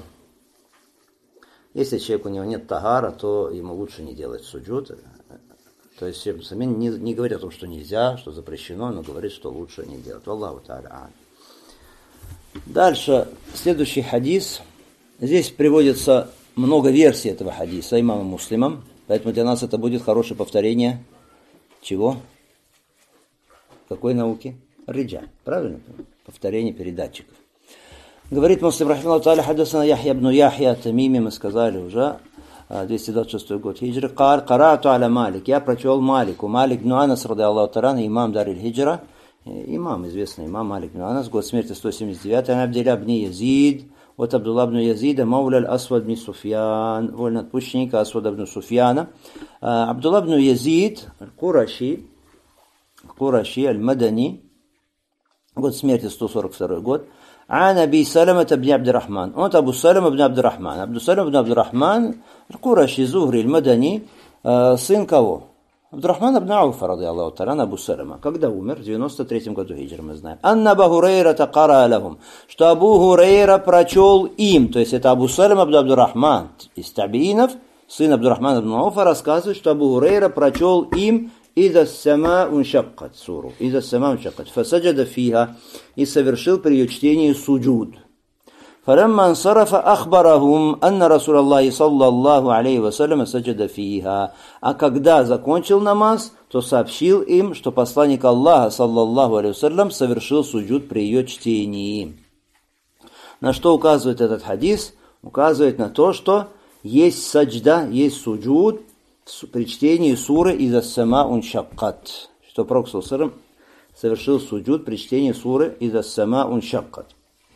если у него нет тагара, то ему лучше не делать суджуд. То есть Шейх ибн Усаймин не говорит о том, что нельзя, что запрещено, но говорит, что лучше не делать. Аллаху та'аля. Дальше, следующий хадис. Здесь приводится много версий этого хадиса имамом Муслимом, поэтому для нас это будет хорошее повторение чего? Какой науки? Риджаль. Правильно? Повторение передатчиков. Говорит Муслим рахимахуллаху та'аля, хаддасана Яхья ибн Яхья Тамими, мы сказали уже, 226 год хиджры. Караату аля Малик. Я прочел Малику. Малик ибн Анас, ради Аллаху та'аля, имам Дариль Хиджра. Имам, известный имам Малик ибн Анас, год смерти 179. Абдилля ибн Язид. Вот Абдулла ибн Язида, Мауля аль-Асвад ибн Суфьян, вольноотпущенника Асвада ибн Суфьяна. Абдулла ибн Язид, Кураши, аль-Мадани, год смерти 142 год. Ан Аби Салама ибн Абдуррахман. Он Абу Салама ибн Абдуррахман. Абду Салама ибн Абдуррахман, Кураши, Зухри, аль-Мадани, сын кого? Абдуррахман ибн Ауфа, ради Аллаху та'аля, Абу Салама. Когда умер? В 93 году хиджры, мы знаем. Анна Абу Хурейра тaqара лахум. Что Абу Хурейра прочел им, то есть это Абу Салама ибн Абдуррахман из табиинов, сын Абдуррахмана ибн Ауфа, рассказывает, что Абу Хурейра прочел им «Иза сама уншаккат» суру. «Иза сама уншаккат». «Фасаджада фиха» и совершил при ее чтении суджуд. فلما انصرف أخبرهم أن رسول الله صلى الله عليه وسلم سجد فيها. А когда закончил намаз, то сообщил им, что посланник Аллаха саллаллаху алейхи вассалям совершил суджуд при ее чтении. На что указывает этот хадис? Указывает на то, что есть саджда, есть суджуд при чтении суры «Иза сама уншаккат». Что пророк саллаллаху алейхи вассалям совершил суджуд при чтении суры «Иза сама уншаккат».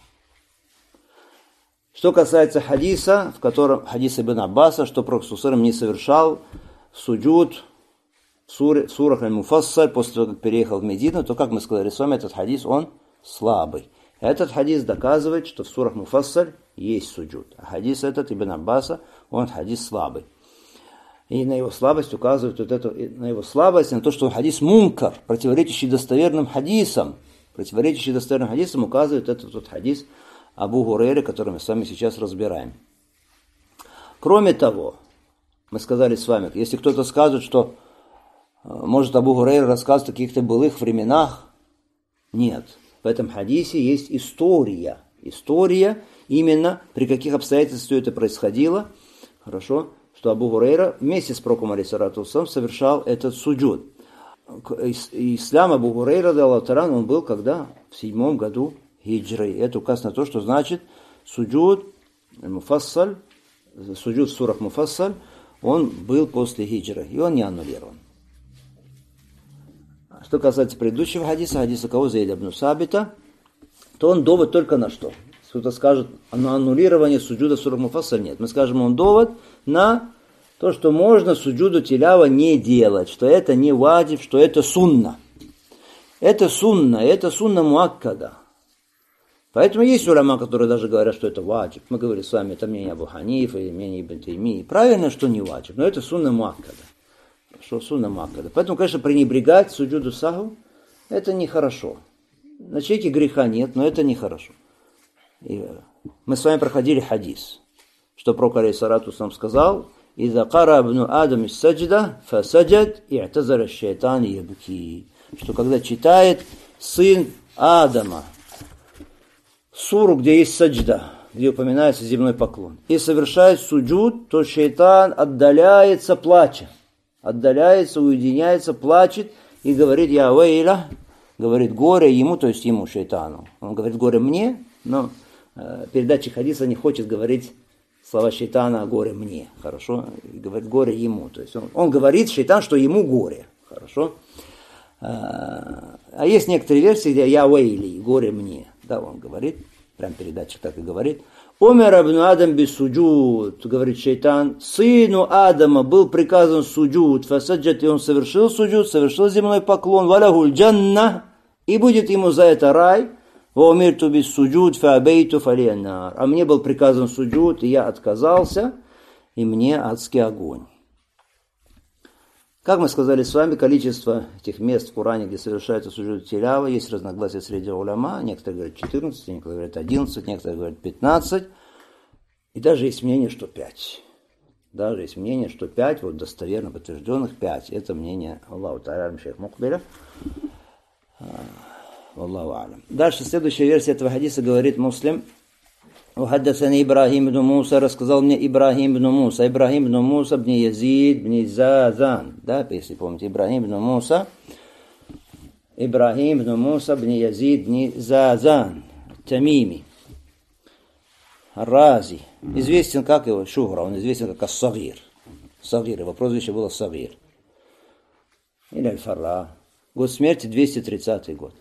Что касается хадиса, в котором хадис Ибн Аббаса, что пророк ﷺ не совершал суджуд в сурах Аль-Муфассаль после того, как переехал в Медину, то, как мы сказали с вами, этот хадис, он слабый. Этот хадис доказывает, что в сурах Муфассаль есть суджуд. А хадис этот Ибн Аббаса, он хадис слабый. И на его слабость указывает на его слабость, на то, что он хадис мункар, противоречащий достоверным хадисам. Указывает этот хадис Абу Хурейры, который мы с вами сейчас разбираем. Кроме того, мы сказали с вами, если кто-то скажет, что может Абу Хурейра рассказывать о каких-то былых временах, нет. В этом хадисе есть история. История именно при каких обстоятельствах все это происходило. Хорошо, что Абу Хурейра вместе с пророком алейхиссалату вассалям совершал этот суджуд. Ислам Абу Хурейра, он был когда? В 7 году хиджры. Это указ на то, что значит суджуд Муфассаль, суджуд в сурах Муфассаль, он был после хиджры, и он не аннулирован. Что касается предыдущего хадиса кого Зейда ибн Сабита, то он довод только на что? Кто-то скажет, на аннулирование суджуда в сурах Муфассаль нет. Мы скажем, он довод на То, что можно суджуду тилява не делать, что это не ваджиб, что это сунна. Это сунна муаккада. Поэтому есть уляма, которые даже говорят, что это ваджиб. Мы говорили с вами, это мнение Абу Ханифа, мнение Ибн Таймии. Правильно, что не ваджиб, но это сунна муаккада. Что сунна муаккада. Поэтому, конечно, пренебрегать суджуду саху, это нехорошо. На человеке греха нет, но это нехорошо. И мы с вами проходили хадис, что пророк алейхиссалату нам сказал: «Иза кара ибну Адам из саджда, фасаджад, и атазара шайтан ябки». Что когда читает сын Адама суру, где есть саджда, где упоминается земной поклон, и совершает суджуд, то шайтан отдаляется, плача. Отдаляется, уединяется, плачет и говорит: «Я вейла», говорит горе ему, то есть ему, шайтану. Он говорит горе мне, но передатчик хадиса не хочет говорить слова шайтана горе мне, хорошо? Говорит горе ему, то есть он говорит, шайтан, что ему горе, хорошо? А есть некоторые версии, где «я вейли», горе мне, да, он говорит, прям передатчик так и говорит. «Умер ибн Адам без суджуд», говорит шайтан, сыну Адама был приказан суджуд, фасаджат, и он совершил суджуд, совершил земной поклон, валягуль джанна, и будет ему за это рай, «Ваумирту без суджуд, фаабейту фалияннар», а мне был приказан суджуд, и я отказался, и мне адский огонь. Как мы сказали с вами, количество этих мест в Коране, где совершается суджуд тилява, есть разногласия среди уляма. Некоторые говорят 14, некоторые говорят 11, некоторые говорят 15. И даже есть мнение, что 5. Даже есть мнение, что 5, вот достоверно подтвержденных 5. Это мнение Аллаху Та'аля шейх Мукбиля. Аллаху алям. Дальше следующая версия этого хадиса говорит Муслим. «Ухаддасани Ибрахим ибн Муса», рассказал мне Ибрахим ибн Муса. Ибрахим ибн Муса ибн Язид ибн Зазан. Да, если помните, Ибрахим ибн Муса. Ибрахим ибн Муса ибн Язид ибн Зазан. Тамими. Рази. Известен как его Шухра, он известен как Ас-Сагир. Сагир, его прозвище было Сагир. Или Аль-Фарра. Год смерти 230 год.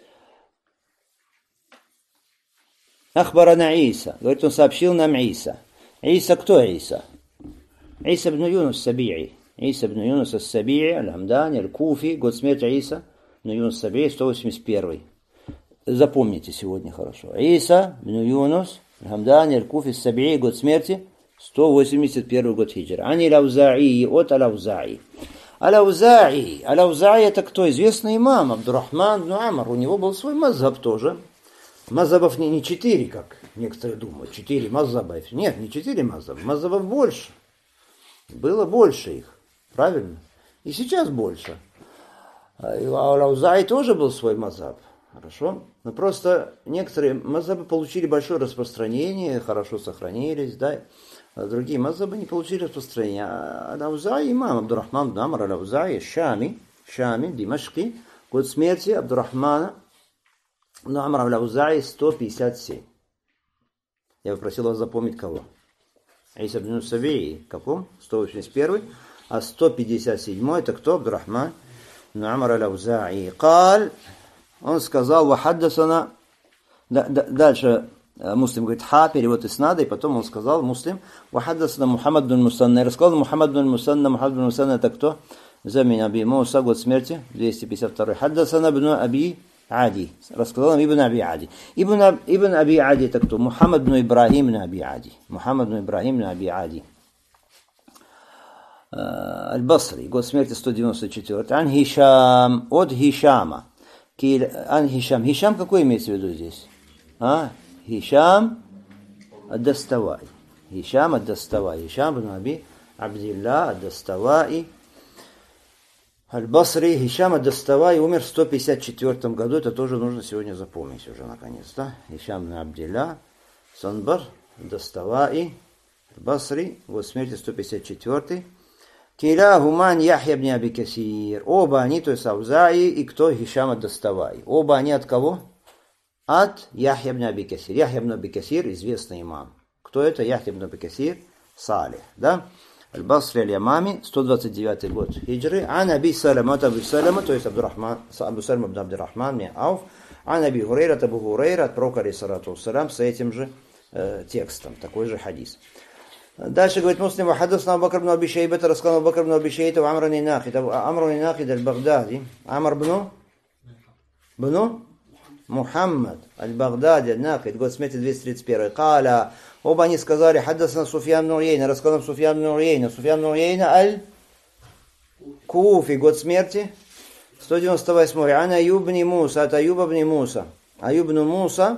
Ахбарана Иса. Говорит, он сообщил нам Иса. Иса кто Иса? Иса ибн Юнус Саби'i. Иса ибн Юнус Ас-Саби'i, Аль-Хамдани, Аль-Куфи. Год смерти Иса ибн Юнус Саби'i, 181. Запомните сегодня хорошо. Иса ибн Юнус, Аль-Хамдани, Аль-Куфи, Ас-Саби'i. Год смерти 181 год хиджра. Ани Лауза'i, от Алауза'i. Алауза'i это кто? Известный имам Абдуррахман ибн Амр. У него был свой мазхаб тоже. Мазхабов не 4, как некоторые думают. 4 мазхаба. Нет, не 4 мазхаба. Мазхабов больше. Было больше их. Правильно? И сейчас больше. А у Алауза'i тоже был свой мазхаб. Хорошо? Но просто некоторые мазхабы получили большое распространение, хорошо сохранились, да. А другие мазхабы не получили распространения. А Алауза'i, имам Абдуррахман ибн Амр Алауза'i, Шами, Димашки, год смерти Абдуррахмана ибн Амр Алауза'i 157. Я попросил вас запомнить кого. Иса ибн Саби'i, каком? 181. А 157 это кто? Абдуррахман ибн Амр Алауза'i. Каль, он сказал, вахаддасана. Дальше Муслим говорит, перевод иснада, и потом он сказал, Муслим, вахаддасана Мухаммад бин Мусанна. Я рассказал Мухаммад бин Мусанна это кто? Замин Аби Муса, год смерти, 252. Хаддасана ибн Аби Ади. Рассказал нам Ибн Аби Ади. Ибн Аби Ади это кто? Мухаммад бин Ибрахим бин Аби Ади. Мухаммад бин Ибрахим бин Аби Ади. Аль-Басри, год смерти 194. Ан Хишам, от Хишама. Ан Хишам. Хишам какой имеется в виду здесь? Хишам ад-Даставай. Хишам ад-Даставай. Хишам бин Аби Абдилла ад-Даставай. Аль-Басри, Хишам ад-Даставай умер в 154 году. Это тоже нужно сегодня запомнить уже наконец-то. Хишам бин Абдилла, Санбар, ад-Даставай, Аль-Басри, год смерти 154. Киля Гуман Яхья бин Аби Касир. Оба они, то есть Ауза'i и кто? Хишам ад-Даставай. Оба они от кого? От Яхья бин Аби Касир. Яхья бин Аби Касир, известный имам. Кто это? Яхья бин Аби Касир, Салих, да? Аль-Басри аль-Ямами, 129 год хиджры. Ан Аби Салама, то есть Абдуррахман, Абу Салама ибн Абдуррахман, бин Ауф. Ан Аби Хурейра, Абу Хурейра, от пророка алейхиссалату вассалям, с этим же текстом, такой же хадис. Дальше говорит Муслим: «Вахадасна Абу Бакр бн Аби Шейбата, рассказал Абу Бакр бн Аби Шейбата, ва Амр бн Нахид, Амр бн Нахид аль-Багдади, Амр бн Мухаммад аль-Багдади аль-Нахид, год смерти 231. Каля, оба они сказали: хаддасна Суфьян бн Уейна, рассказал Суфьян бн Уейна, Суфьян бн Уейна аль-Куфи, год смерти 198. Ан Аюб бн Муса, от Аюба бн Муса, Аюб бн Муса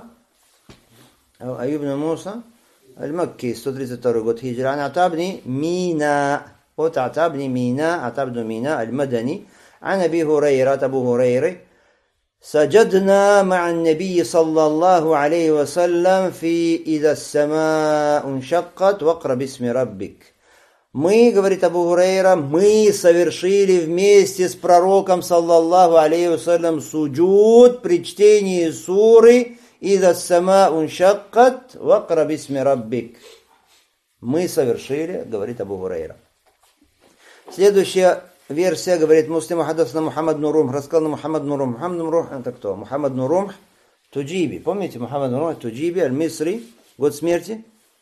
Аль-Макки, 132 год хиджра. Ан Ата бн Мина, от Ата бн Мина, Ата бн Мина аль-Мадани. Ан Аби Хурайра, от Абу Хурайры: سجدنا مع النبي صلى الله عليه وسلم في إذا السماء انشقت واقرأ باسم ربك. Мы, говорит Абу Хурайра, мы совершили вместе с пророком, саллаллаху алейхи вассалям, суджуд при чтении суры «Ида сама уншаккат вакра бисми раббик». Мы совершили, говорит Абу Хурайра. Следующая версия, говорит Муслим: хадасна Мухаммад бн Румх, рассказал Мухаммад бн Румх. Мухаммад бн Румх — это кто? Мухаммад бн Румх Туджиби. Помните Мухаммад бн Румх Туджиби, аль-Мисри, год смерти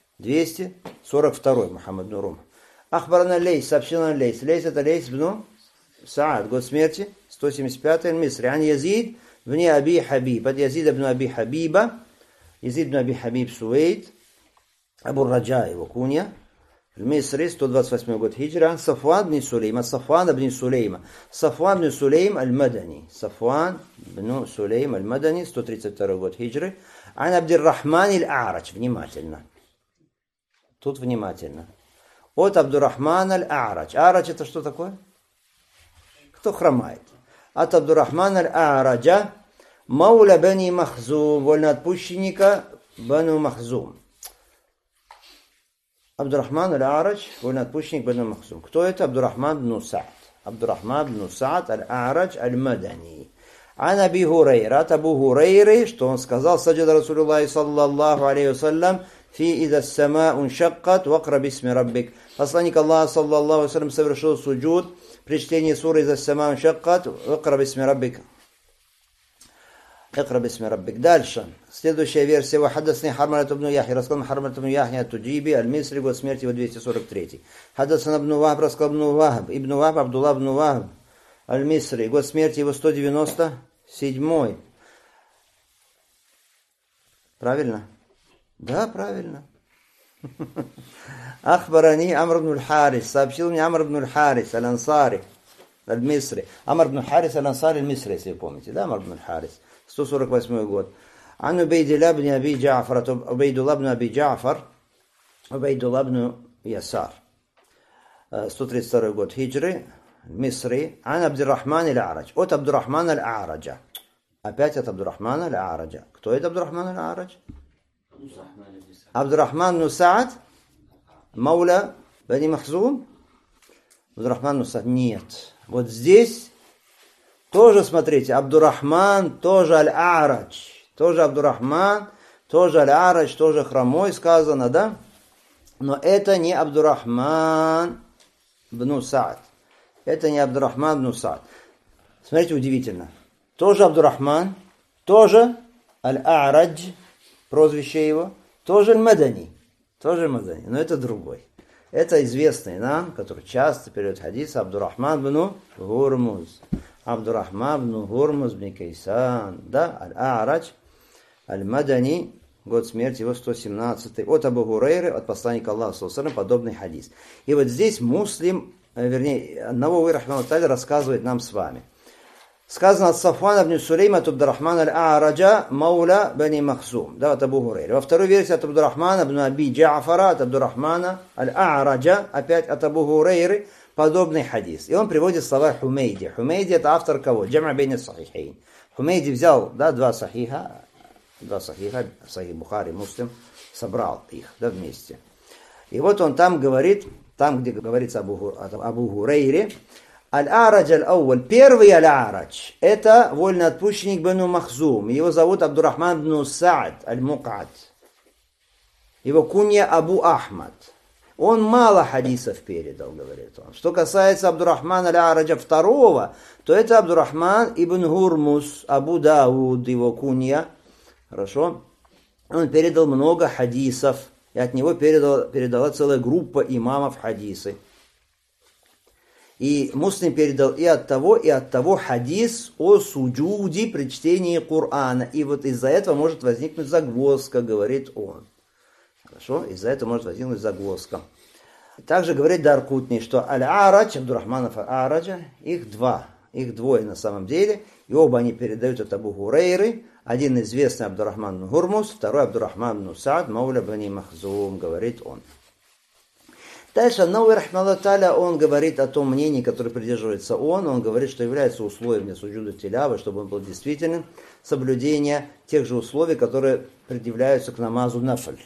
242. Мухаммад бн Румх. Ахбарана Лейс, сообщил нам Лейс. Лейс — это Лейс бн Саад, год смерти 175. Аль-Мисри. Ан Язид бн Аби Хабиб, от Язида бн Аби Хабиба, Язид бн Аби Хабиб Суэйд, Абу Раджа его кунья. Аль-Мисри, 128 год хиджра. Сафван бн Сулейма, Сафван бн Сулейма, Сафван бн Сулейм аль-Мадани, Сафван бн Сулейм аль-Мадани, 132 год хиджры. Ан Абдир-Рахман аль-А'рач, внимательно. Тут внимательно. От Абдур-Рахман аль-А'рач. А'рач — это что такое? Кто хромает. От Абдур-Рахман аль-А'раджа, мауля бани Махзум, вольноотпущенника бану Махзум. Абдурахман аль-А'рач, вольноотпущенник бану Махзум. Кто это? Абдурахман бн Саад. Абдурахман бн Саад аль-А'рач аль-Мадани. Ан Аби Хурайра, от Абу Хурайры, что он сказал: саджада Расулуллахи саллаллаху алейхи вассалям фи ида сама уншаккат вакра бисми раббик. Посланник Аллаха саллаллаху алейхи вассалям совершил суджуд при чтении суры ида сама уншаккат вакра бисми раббик. اقرأ باسم ربك. Дальше. Следующая версия: وحدثني حرملة بن يحيى, рассказал حرملة بن يحيى التجيبي المصري, год смерти его 243. حدثنا ابن وهب, рассказал ابن وهب, ابن وهب Абдулла ибн Вахб аль-Мисри, год смерти его 197. Правильно? Да, правильно. Ахбарани Амр бн аль-Харис, сообщил мне Амр бн аль-Харис аль-Ансари аль-Мисри. Амр бн аль-Харис аль-Ансари аль-Мисри, если вы помните, да, Амр бн аль-Харис, 148 год. Ан Убейдилла бн Аби Джа'фар, Убейдулла бн Аби Джа'фар, Убейдулла бн Ясар, 132 год хиджры, Мисри. Ан Абдир-Рахман аль-А'рач, от Абдур-Рахмана аль-А'раджа. Опять от Абдур-Рахмана аль-А'раджа. Кто это Абдур-Рахман аль-А'радж? Абдур-Рахман бн Саад, мауля бани Махзум. Абдур-Рахман бн Саад. Нет. Вот здесь тоже, смотрите, Абдур-Рахман, тоже аль-А'радж. Тоже Абдур-Рахман, тоже аль-А'радж, тоже хромой сказано, да? Но это не Абдур-Рахман бн Саад. Это не Абдур-Рахман бн Саад. Смотрите, удивительно. Тоже Абдур-Рахман, тоже аль-А'радж, прозвище его, тоже аль-Мадани. Тоже Мадани, но это другой. Это известный нам, который часто переводит хадис, Абдур-Рахман бн Гурмуз. Абдур-Рахман бн Гурмуз бн Кайсан. Да, аль-А'радж, аль-Мадани, год смерти его 117. От Абу Хурайры, от посланника Аллаха саллаллаху алейхи ва саллям, подобный хадис. И вот здесь Муслим, вернее, Навави рахмахуллаху тааля рассказывает нам с вами. Сказано от Сафвана бн Сулейма от Абдур-Рахмана аль-А'раджа, мауля бани Махзум. Да, от Абу Хурайры. Во второй версии от Абдур-Рахмана бн Аби Джа'фара, от Абдур-Рахмана аль-А'раджа, опять от Абу Хурайры, подобный хадис. И он приводит слова Хумейди. Хумейди — это автор кого? Джам'а бейн ас-Сахихейн. Хумейди взял, да, два сахиха, Сахих Бухари, Муслим, собрал их, да, вместе. И вот он там говорит, там, где говорится об Абу Хурайре, аль-А'радж аль-Ауаль, первый аль-А'радж, это вольноотпущенник бану Махзум. Его зовут Абдур-Рахман бн Саад аль-Мук'ад. Его кунья Абу Ахмад. Он мало хадисов передал, говорит он. Что касается Абдур-Рахмана аль-А'раджа второго, то это Абдур-Рахман ибн Гурмуз, Абу Дауд, его кунья. Хорошо? Он передал много хадисов и от него передала целая группа имамов хадисы. И Муслим передал и от того хадис о суджуде при чтении Корана. И вот из-за этого может возникнуть загвоздка, говорит он. Хорошо? Из-за этого может возникнуть загвоздка. Также говорит Даркутни, что Аль-Арадж, Абдурахманов Аль-Араджа, их двое на самом деле, и оба они передают от Абу Хурейры. Один известный Абдурахман бн Гурмус, второй Абдурахман бн Саад, Мауля бани Махзум, говорит он. Дальше Науи рахмаллаху тааля, он говорит о том мнении, которое придерживается он говорит, что является условием для суджуда тилявы, чтобы он был действительным, соблюдение тех же условий, которые предъявляются к намазу нафль.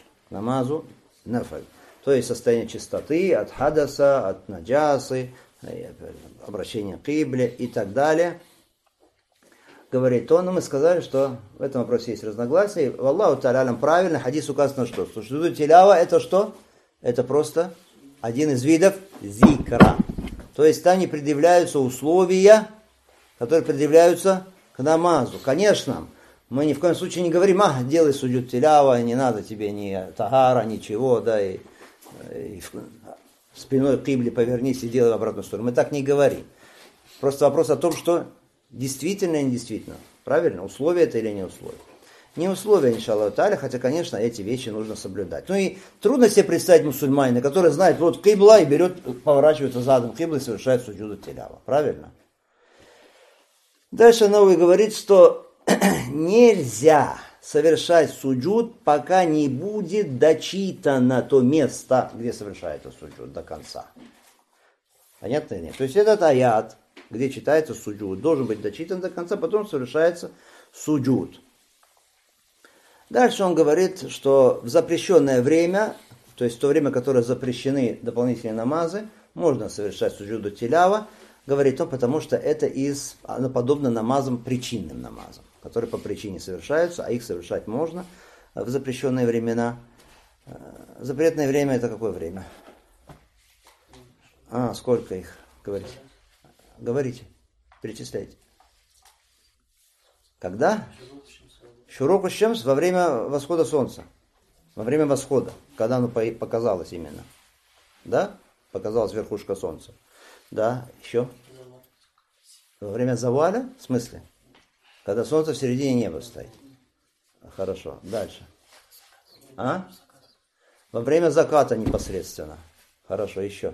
То есть состояние чистоты от хадаса, от наджасы, обращение к кибле и так далее. Говорит он, но мы сказали, что в этом вопросе есть разногласия. Валлаху та'аля правильно, хадис указано, что суджуду тилява это что? Это просто один из видов зикра. То есть там не предъявляются условия, которые предъявляются к намазу. Конечно, мы ни в коем случае не говорим, делай суджуд тилява, не надо тебе ни тагара, ничего, да, и спиной к кибле повернись и делай в обратную сторону. Мы так не говорим. Просто вопрос о том, что действительно и недействительно. Правильно? Условие это или не условие? Не условие, иншаллаху тааля, хотя, конечно, эти вещи нужно соблюдать. Ну и трудно себе представить мусульманина, который знает, вот кибла и берет, поворачивается задом киблы и совершает суджуду тилява. Правильно? Дальше Науи говорит, что нельзя совершать суджуд, пока не будет дочитано то место, где совершается суджуд до конца. Понятно или нет? То есть этот аят, где читается суджуд, должен быть дочитан до конца, потом совершается суджуд. Дальше он говорит, что в запрещенное время, то есть в то время, которое запрещены дополнительные намазы, можно совершать суджуду тилява, говорит он, потому что это оно подобно намазам, причинным намазам, которые по причине совершаются, а их совершать можно в запрещенные времена. Запретное время это какое время? Сколько их? Говорите, перечисляйте. Когда? Шуруку шемс во время восхода солнца. Во время восхода, когда оно показалось именно. Да? Показалась верхушка солнца. Да, еще? Во время заваля? В смысле? Когда солнце в середине неба стоит. Хорошо, дальше. Во время заката непосредственно. Хорошо, еще.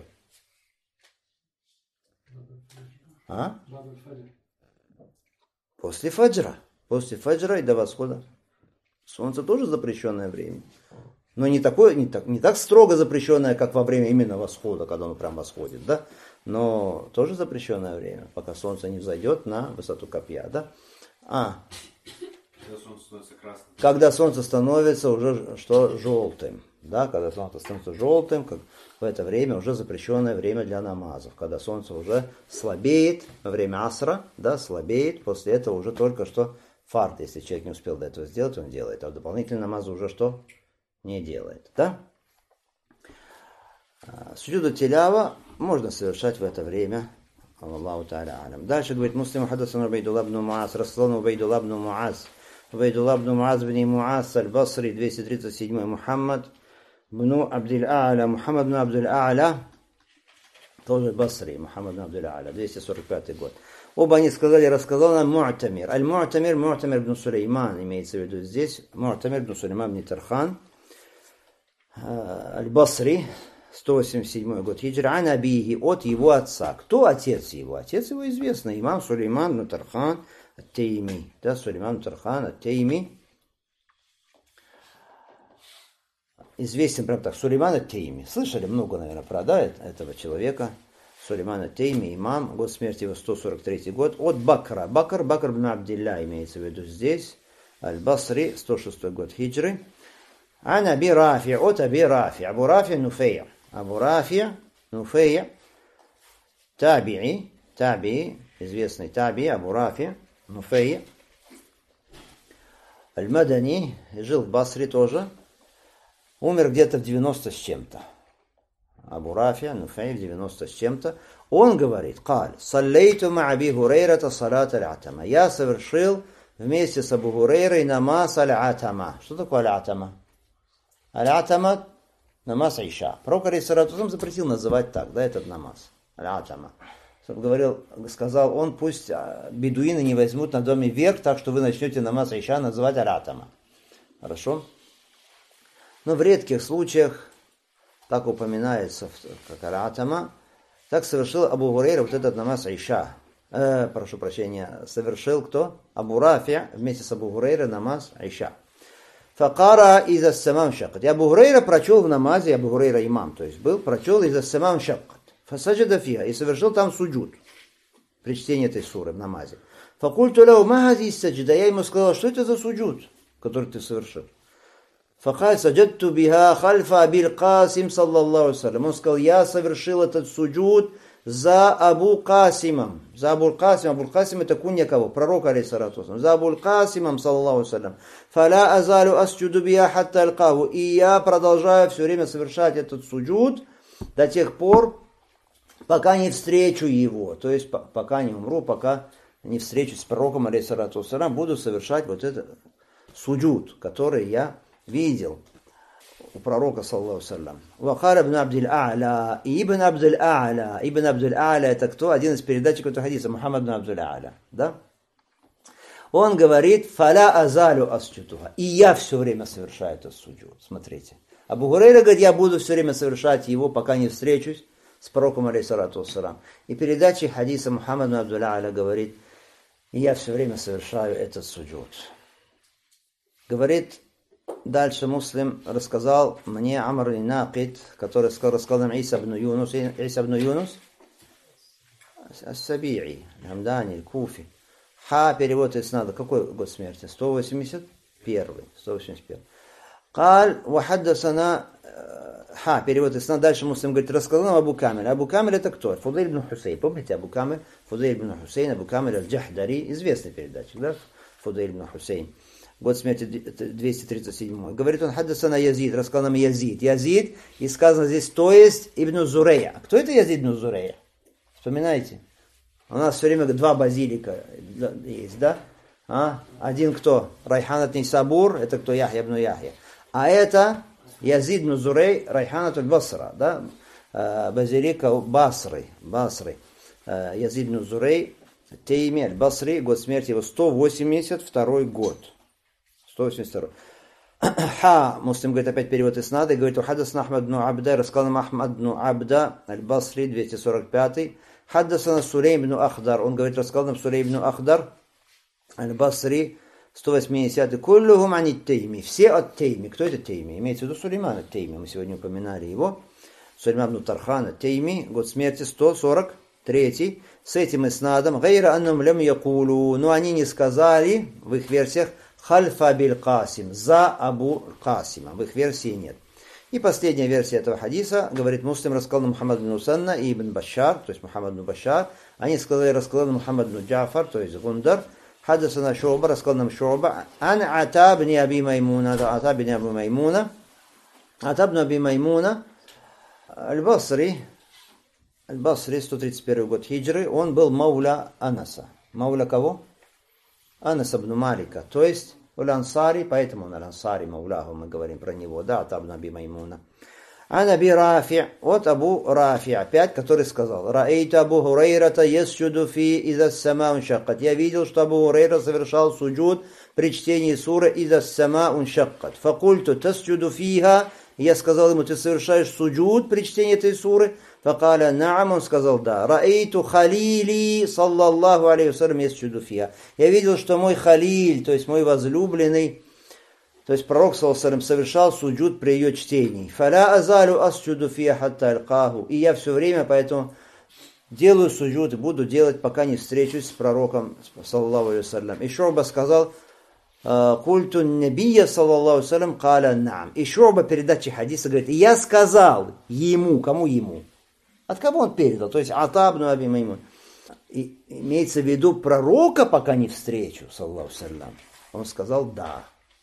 После фаджра. После фаджра и до восхода. Солнце тоже запрещенное время. Но не так строго запрещенное, как во время именно восхода, когда оно прям восходит, да? Но тоже запрещенное время, пока солнце не взойдет на высоту копья, да? Когда солнце становится красным. Когда солнце становится уже желтым. Да, когда солнце становится желтым, как в это время уже запрещенное время для намазов. Когда солнце уже слабеет во время асра, да, слабеет, после этого уже только что фард, если человек не успел до этого сделать, он делает. А дополнительные намазы уже что? Не делает. Да? Суджуду тилява можно совершать в это время. Аллаху та'аля алям. Дальше говорит Муслим хадасан Убайдуллах ибн Муаз, Расулан Убайдуллах ибн Муаз, Убайдуллах ибн Муаз бн Муаз аль-Басри, 237, Мухаммад бн Абдул-А'ля, Мухаммад бн Абдул-А'ля, тоже Басри, Мухаммад бн Абдул-А'ля, 245 год. Оба они рассказал нам Му'тамир. Аль-Му'тамир, Му'тамир бн Сулейман, имеется в виду здесь, Му'тамир бн Сулейман бн Тархан, Аль-Басри, 187 год хиджра, ан абихи, от его отца. Кто отец его? Отец его известный, имам Сулейман бн Тархан ат-Тайми. Да, Сулейман бн Тархан ат-Тайми. Известен прям так, Сулейман ат-Тайми. Слышали много, наверное, про этого человека. Сулейман ат-Тайми, имам, год смерти его 143 год. От Бакра. Бакр бн Абдилля имеется в виду здесь. Аль-Басри, 106 год хиджры. Ан Аби Рафи, от Аби Рафи. Абу Рафи Нуфей. Абу Рафи Нуфей. Таби'i, известный таби, Абу Рафи Нуфей. Аль-Мадани, жил в Басре тоже. Умер где-то в 90 с чем-то. Абу Рафи Нуфей в 90 с чем-то. Он говорит, саллейту ма Аби Хурейрата салат аль-Атама. Я совершил вместе с Абу Хурейрой намаз аль-Атама. Что такое аль-Атама? Аль-Атама намаз Иша. Пророк алейхиссалату запретил называть так, да, этот намаз. Аль-Атама. Сказал он, пусть бедуины не возьмут на доме верх, так что вы начнете намаз Иша называть Аль-Атама. Хорошо? Но в редких случаях, так упоминается, как Аль-Атама, так совершил Абу Гурейра вот этот намаз Иша. Прошу прощения, совершил кто? Абу Рафи вместе с Абу Гурейра намаз Иша. Факара из ас-самам шаккат. И Абу Гурейра прочел в намазе, Абу Гурейра имам, то есть был, прочел из ас-самам шаккат. Фасаджада фиха, и совершил там суджуд при чтении этой суры в намазе. Факульту ляу махази саджда, я ему сказал, что это за суджуд, который ты совершил. Факаль саджадту биха хальфа Абил Касим саллаллаху алейhi. Он сказал, я совершил этот суджуд за Абу Касимом. За Абу Касим. Абу Касим это кунья кого? Пророка алейхиссалату вассалям. За Абу Касимом саллаллаху алейhi. Фаля азалю асджуду биха хатта алькаву. И я продолжаю все время совершать этот суджуд до тех пор, пока не встречу его. То есть пока не умру, пока не встречусь с пророком алейхиссалату вассалям, буду совершать вот этот суджуд, который я видел у пророка, саллаллаху алейхи. Вахар ибн Абдиль А'ля. И Ибн Абдиль А'ля. Ибн Абдиль А'ля это кто? Один из передатчиков этого хадиса, Мухаммад ибн Абдиль А'ля. Да? Он говорит, фаля азалю асджудуха. И я все время совершаю этот суджуд. Смотрите. Абу Гурейра говорит, я буду все время совершать его, пока не встречусь с пророком, алейхиссалату вассалам. И передачи хадиса Мухаммад ибн Абдиль А'ля говорит, и я все время совершаю этот суджуд. Говорит, дальше Муслим рассказал мне Амр ибн-Накид, который рассказал нам Иса ибн Юнус, Ас-Саби'и, Хамдани, Куфи. Перевод иснада. Какой год смерти? 181. Каль, вахаддасана, перевод иснада. Дальше Муслим говорит, рассказал нам Абу Камиль. Абу Камиль это кто? Фудейль ибн Хусейн. Помните Абу Камиль? Фудейль ибн Хусейн, Абу Камиль аль-Джахдари, известный передатчик, да? Фудейль ибн Хусейн. Год смерти 237. Говорит он, хаддасана Язид, рассказал нам Язид. Язид, и сказано здесь, то есть Ибн Зурея. Кто это Язид ибн Зурея? Вспоминаете? У нас все время два базилика есть, да? Один кто? Райханат Нисабур, это кто? Яхья ибн Яхья. А это Язид ибн Зурей, Райханат аль-Басра, да? Базилика Басры. Язид ибн Зурей, Тейми аль-Басри, год смерти его 182 год. 182. Муслим говорит, опять перевод иснада, и говорит, хаддасана Ахмад ибн Абда, рассказал нам Ахмад ибн Абда, аль-Басри, 245. Хаддасана Сулейм ибн Ахдар, он говорит, рассказал нам Сулейм ибн Ахдар, аль-Басри, 180. Куллюхум анит Тейми, все от Тейми. Кто это Тейми? Имеется в виду Сулейман от Тейми, мы сегодня упоминали его. Сулейман ибн Тархан от Тейми, год смерти 143. С этим иснадом, гайра аннум лям якулу, но они не сказали в их версиях, хальфа Абил Касим, за Абу Касима. В их версии нет. И последняя версия этого хадиса, говорит Муслим, рассказал Мухаммад ибн Усанна и Ибн Башар, то есть Мухаммад ибн Башар. Они сказали, рассказал Мухаммад ибн Джафар, то есть Гундар. Хаддасана Шу'ба, рассказал нам Шу'ба. Ан Ата бни Аби Маймуна, Ата бни Аби Маймуна. Ата бни Аби Маймуна, Аль-Басри, 131 год хиджры, он был мауля Анаса. Мауля кого? Анас ибн Малика, то есть Уль-Ансари, поэтому он Аль-Ансари, мауляху, мы говорим про него, да, Атаб Наби Маймуна. Ан Аби Рафи, от Абу Рафи, опять, который сказал, Раэйту Абу Хурейрата ясджуду фи иза сама уншаккат. Я видел, что Абу Хурейра совершал суджуд при чтении суры иза сама уншаккат. Факульту тасджуду фиха, я сказал ему, ты совершаешь суджуд при чтении этой суры? Факаля наам, он сказал, да. Раэйту халили, саллаллаху алейхи вассалям, ясджуду фиха. Я видел, что мой халиль, то есть мой возлюбленный, то есть пророк, саллаллаху алейхи вассалям, совершал суджуд при ее чтении. Фаля азалю асджуду фиха хатта алькаху. И я все время поэтому делаю суджуд и буду делать, пока не встречусь с пророком, саллаллаху алейхи вассалям. И Шу'ба сказал, культу набия, саллаллаху алейхи вассалям, каля наам. И Шу'ба передачи хадиса говорит, я сказал ему, кому ему? От кого он передал? То есть Ата ибн Аби Маймун. И имеется в виду пророка, пока не встречу, саллаллаху алейхи вассалям. Он сказал да.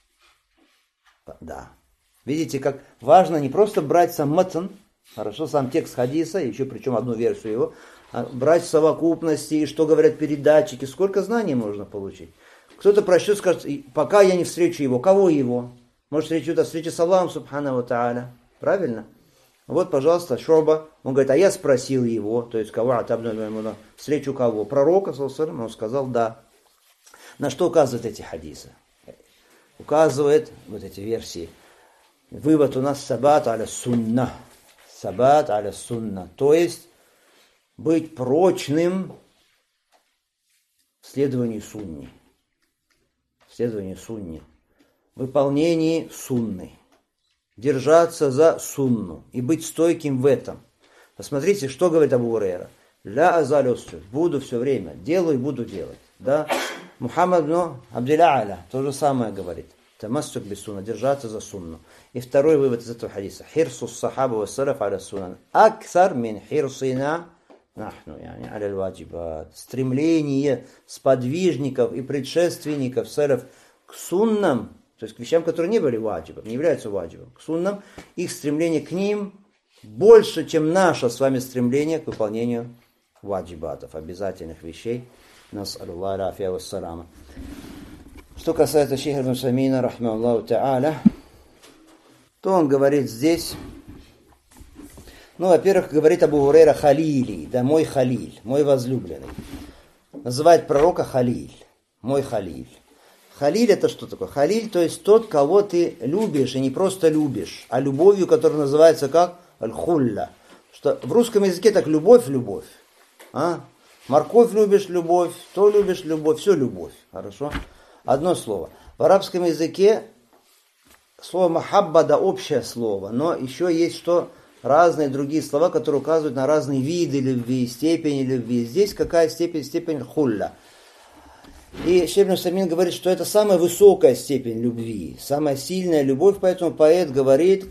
Да. Видите, как важно не просто брать сам матн, хорошо, сам текст хадиса, еще причем одну версию его, а брать в совокупности, и что говорят передатчики, сколько знаний можно получить. Кто-то прочтет, скажет, пока я не встречу его. Кого его? Может, речь идет о встрече с Аллахом, субхану ва тааля. Правильно? Вот, пожалуйста, Шуба, он говорит, а я спросил его, то есть кого, встречу кого? Пророка, он сказал, да. На что указывают эти хадисы? Указывает вот эти версии. Вывод у нас сабат аля сунна. Сабат аля сунна. То есть быть прочным в следовании сунни. В следовании сунни. В выполнении сунны. Держаться за сунну и быть стойким в этом. Посмотрите, что говорит Абу Гурейра. Ля азалюсу. Буду все время. Делаю и буду делать. Да? Мухаммад Абдилля Аля то же самое говорит. Тамассук без сунна. Держаться за сунну. И второй вывод из этого хадиса. Хирсу сахаба ва салаф аля сунна. Аксар мин хирсина нахну, яни аля аль-ваджибат. Стремление сподвижников и предшественников салаф к суннам, то есть к вещам, которые не были ваджибом, не являются ваджибом, к суннам, их стремление к ним больше, чем наше с вами стремление к выполнению ваджибатов, обязательных вещей. Нас'алуллах аляфия вассалама. Что касается шейха ибн Усаймина, рахмахуллаху та'аля, то он говорит здесь, во-первых, говорит Абу Гурейра халили, да, мой халиль, мой возлюбленный. Называет пророка халиль, мой халиль. Халиль это что такое? Халиль, то есть тот, кого ты любишь, и не просто любишь, а любовью, которая называется как аль-хулля. Что в русском языке так любовь. Морковь любишь, любовь, то любишь, любовь, все любовь. Хорошо? Одно слово. В арабском языке слово махабба, да, общее слово, но еще есть что разные другие слова, которые указывают на разные виды любви, степени любви. Здесь какая степень? Степень хулля. И шейх ибн Усаймин говорит, что это самая высокая степень любви, самая сильная любовь, поэтому поэт говорит,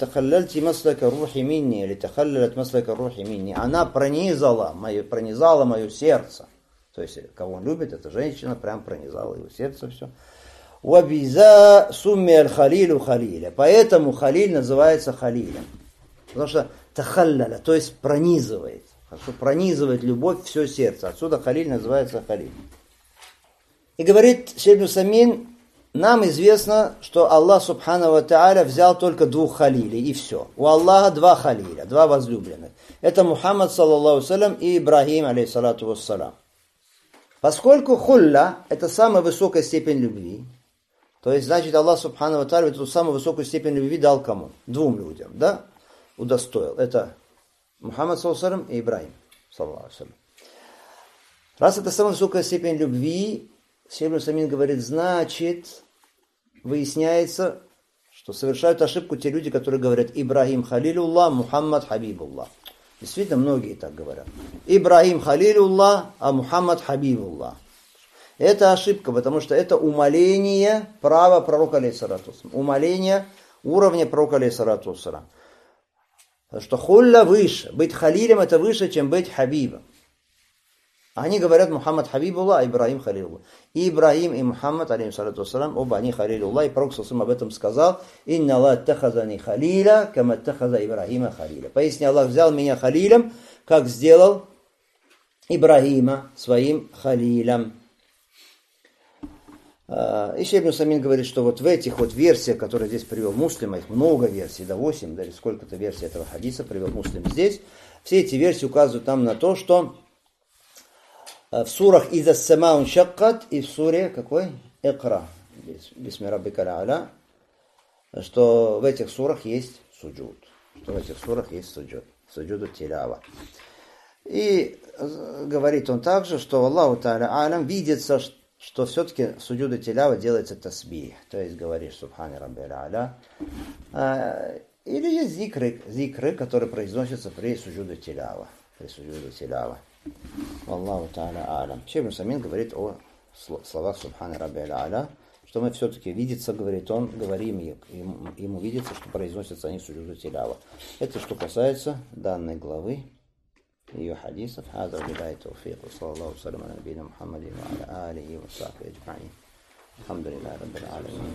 она пронизала мое сердце. То есть, кого он любит, эта женщина прям пронизала его сердце все. Уабиза сумми аль-халилю халиля. Поэтому халиль называется халилем. Потому что тахалляля, то есть пронизывает. Пронизывает любовь все сердце. Отсюда халиль называется халиль. И говорит шейх ибн Усаймин, нам известно, что Аллах субхану ва тааля взял только 2 халилей, и все. У Аллаха 2 халиля, 2 возлюбленных. Это Мухаммад, саллаллаху салям, и Ибрахим, алейхиссалату вассалям. Поскольку хулля – это самая высокая степень любви, то есть, значит, Аллах субхану ва тааля эту самую высокую степень любви дал кому? 2 людям, да? Удостоил. Это Мухаммад, саллаллаху салям, и Ибрахим, саллаллаху салям. Раз это самая высокая степень любви, шейх ибн Усаймин говорит, значит, выясняется, что совершают ошибку те люди, которые говорят Ибрахим халилуллах, Мухаммад хабибуллах. Действительно, многие так говорят. Ибрахим халилуллах, а Мухаммад хабибуллах. Это ошибка, потому что это умаление права пророка алейхиссалату вассалам. Умаление уровня пророка алейхиссалату вассалам. Потому что хулля выше. Быть халилем это выше, чем быть хабибом. Они говорят Мухаммад хабибуллах, а Ибрахим халилуллах. И Ибрахим, и Мухаммад, алейхиссалату вассалам, оба они халилуллах. И пророк саллаллаху об этом сказал. Инна Аллах тахазани халиля, кама тахаза Ибрахима халиля. Поясни, Аллах взял меня халилем, как сделал Ибрахима своим халилем. И шейх ибн Усаймин говорит, что вот в этих вот версиях, которые здесь привел Муслим, их много версий, до 8, да или сколько-то версий этого хадиса привел Муслим здесь, все эти версии указывают нам на то, что в сурах «Иза ссамау ншаккат» и в суре какой? «Икра», «Бисми раббика аль-а'ля», что в этих сурах есть суджуд. Что в этих сурах есть суджуд. Суджуду тилява. И говорит он также, что Аллаху та'аля алям видится, что все-таки в суджуду тилява делается тасбих. То есть говоришь «Субхани рабби аль-а'ля». Или есть зикры, которые произносятся при суджуду тилява. Аллаху та'аля алям. Шейх ибн Усаймин говорит о словах «Субхани рабби аль-а'ля», что мы все-таки видится, говорит он, говорим ему видится, что произносятся они суджуду тилява. Это что касается данной главы. ее хадисов. هذا وبالله التوفيق وصلى الله وسلم على نبينا محمد وعلى آله وصحبه أجمعين. الحمد لله رب العالمين.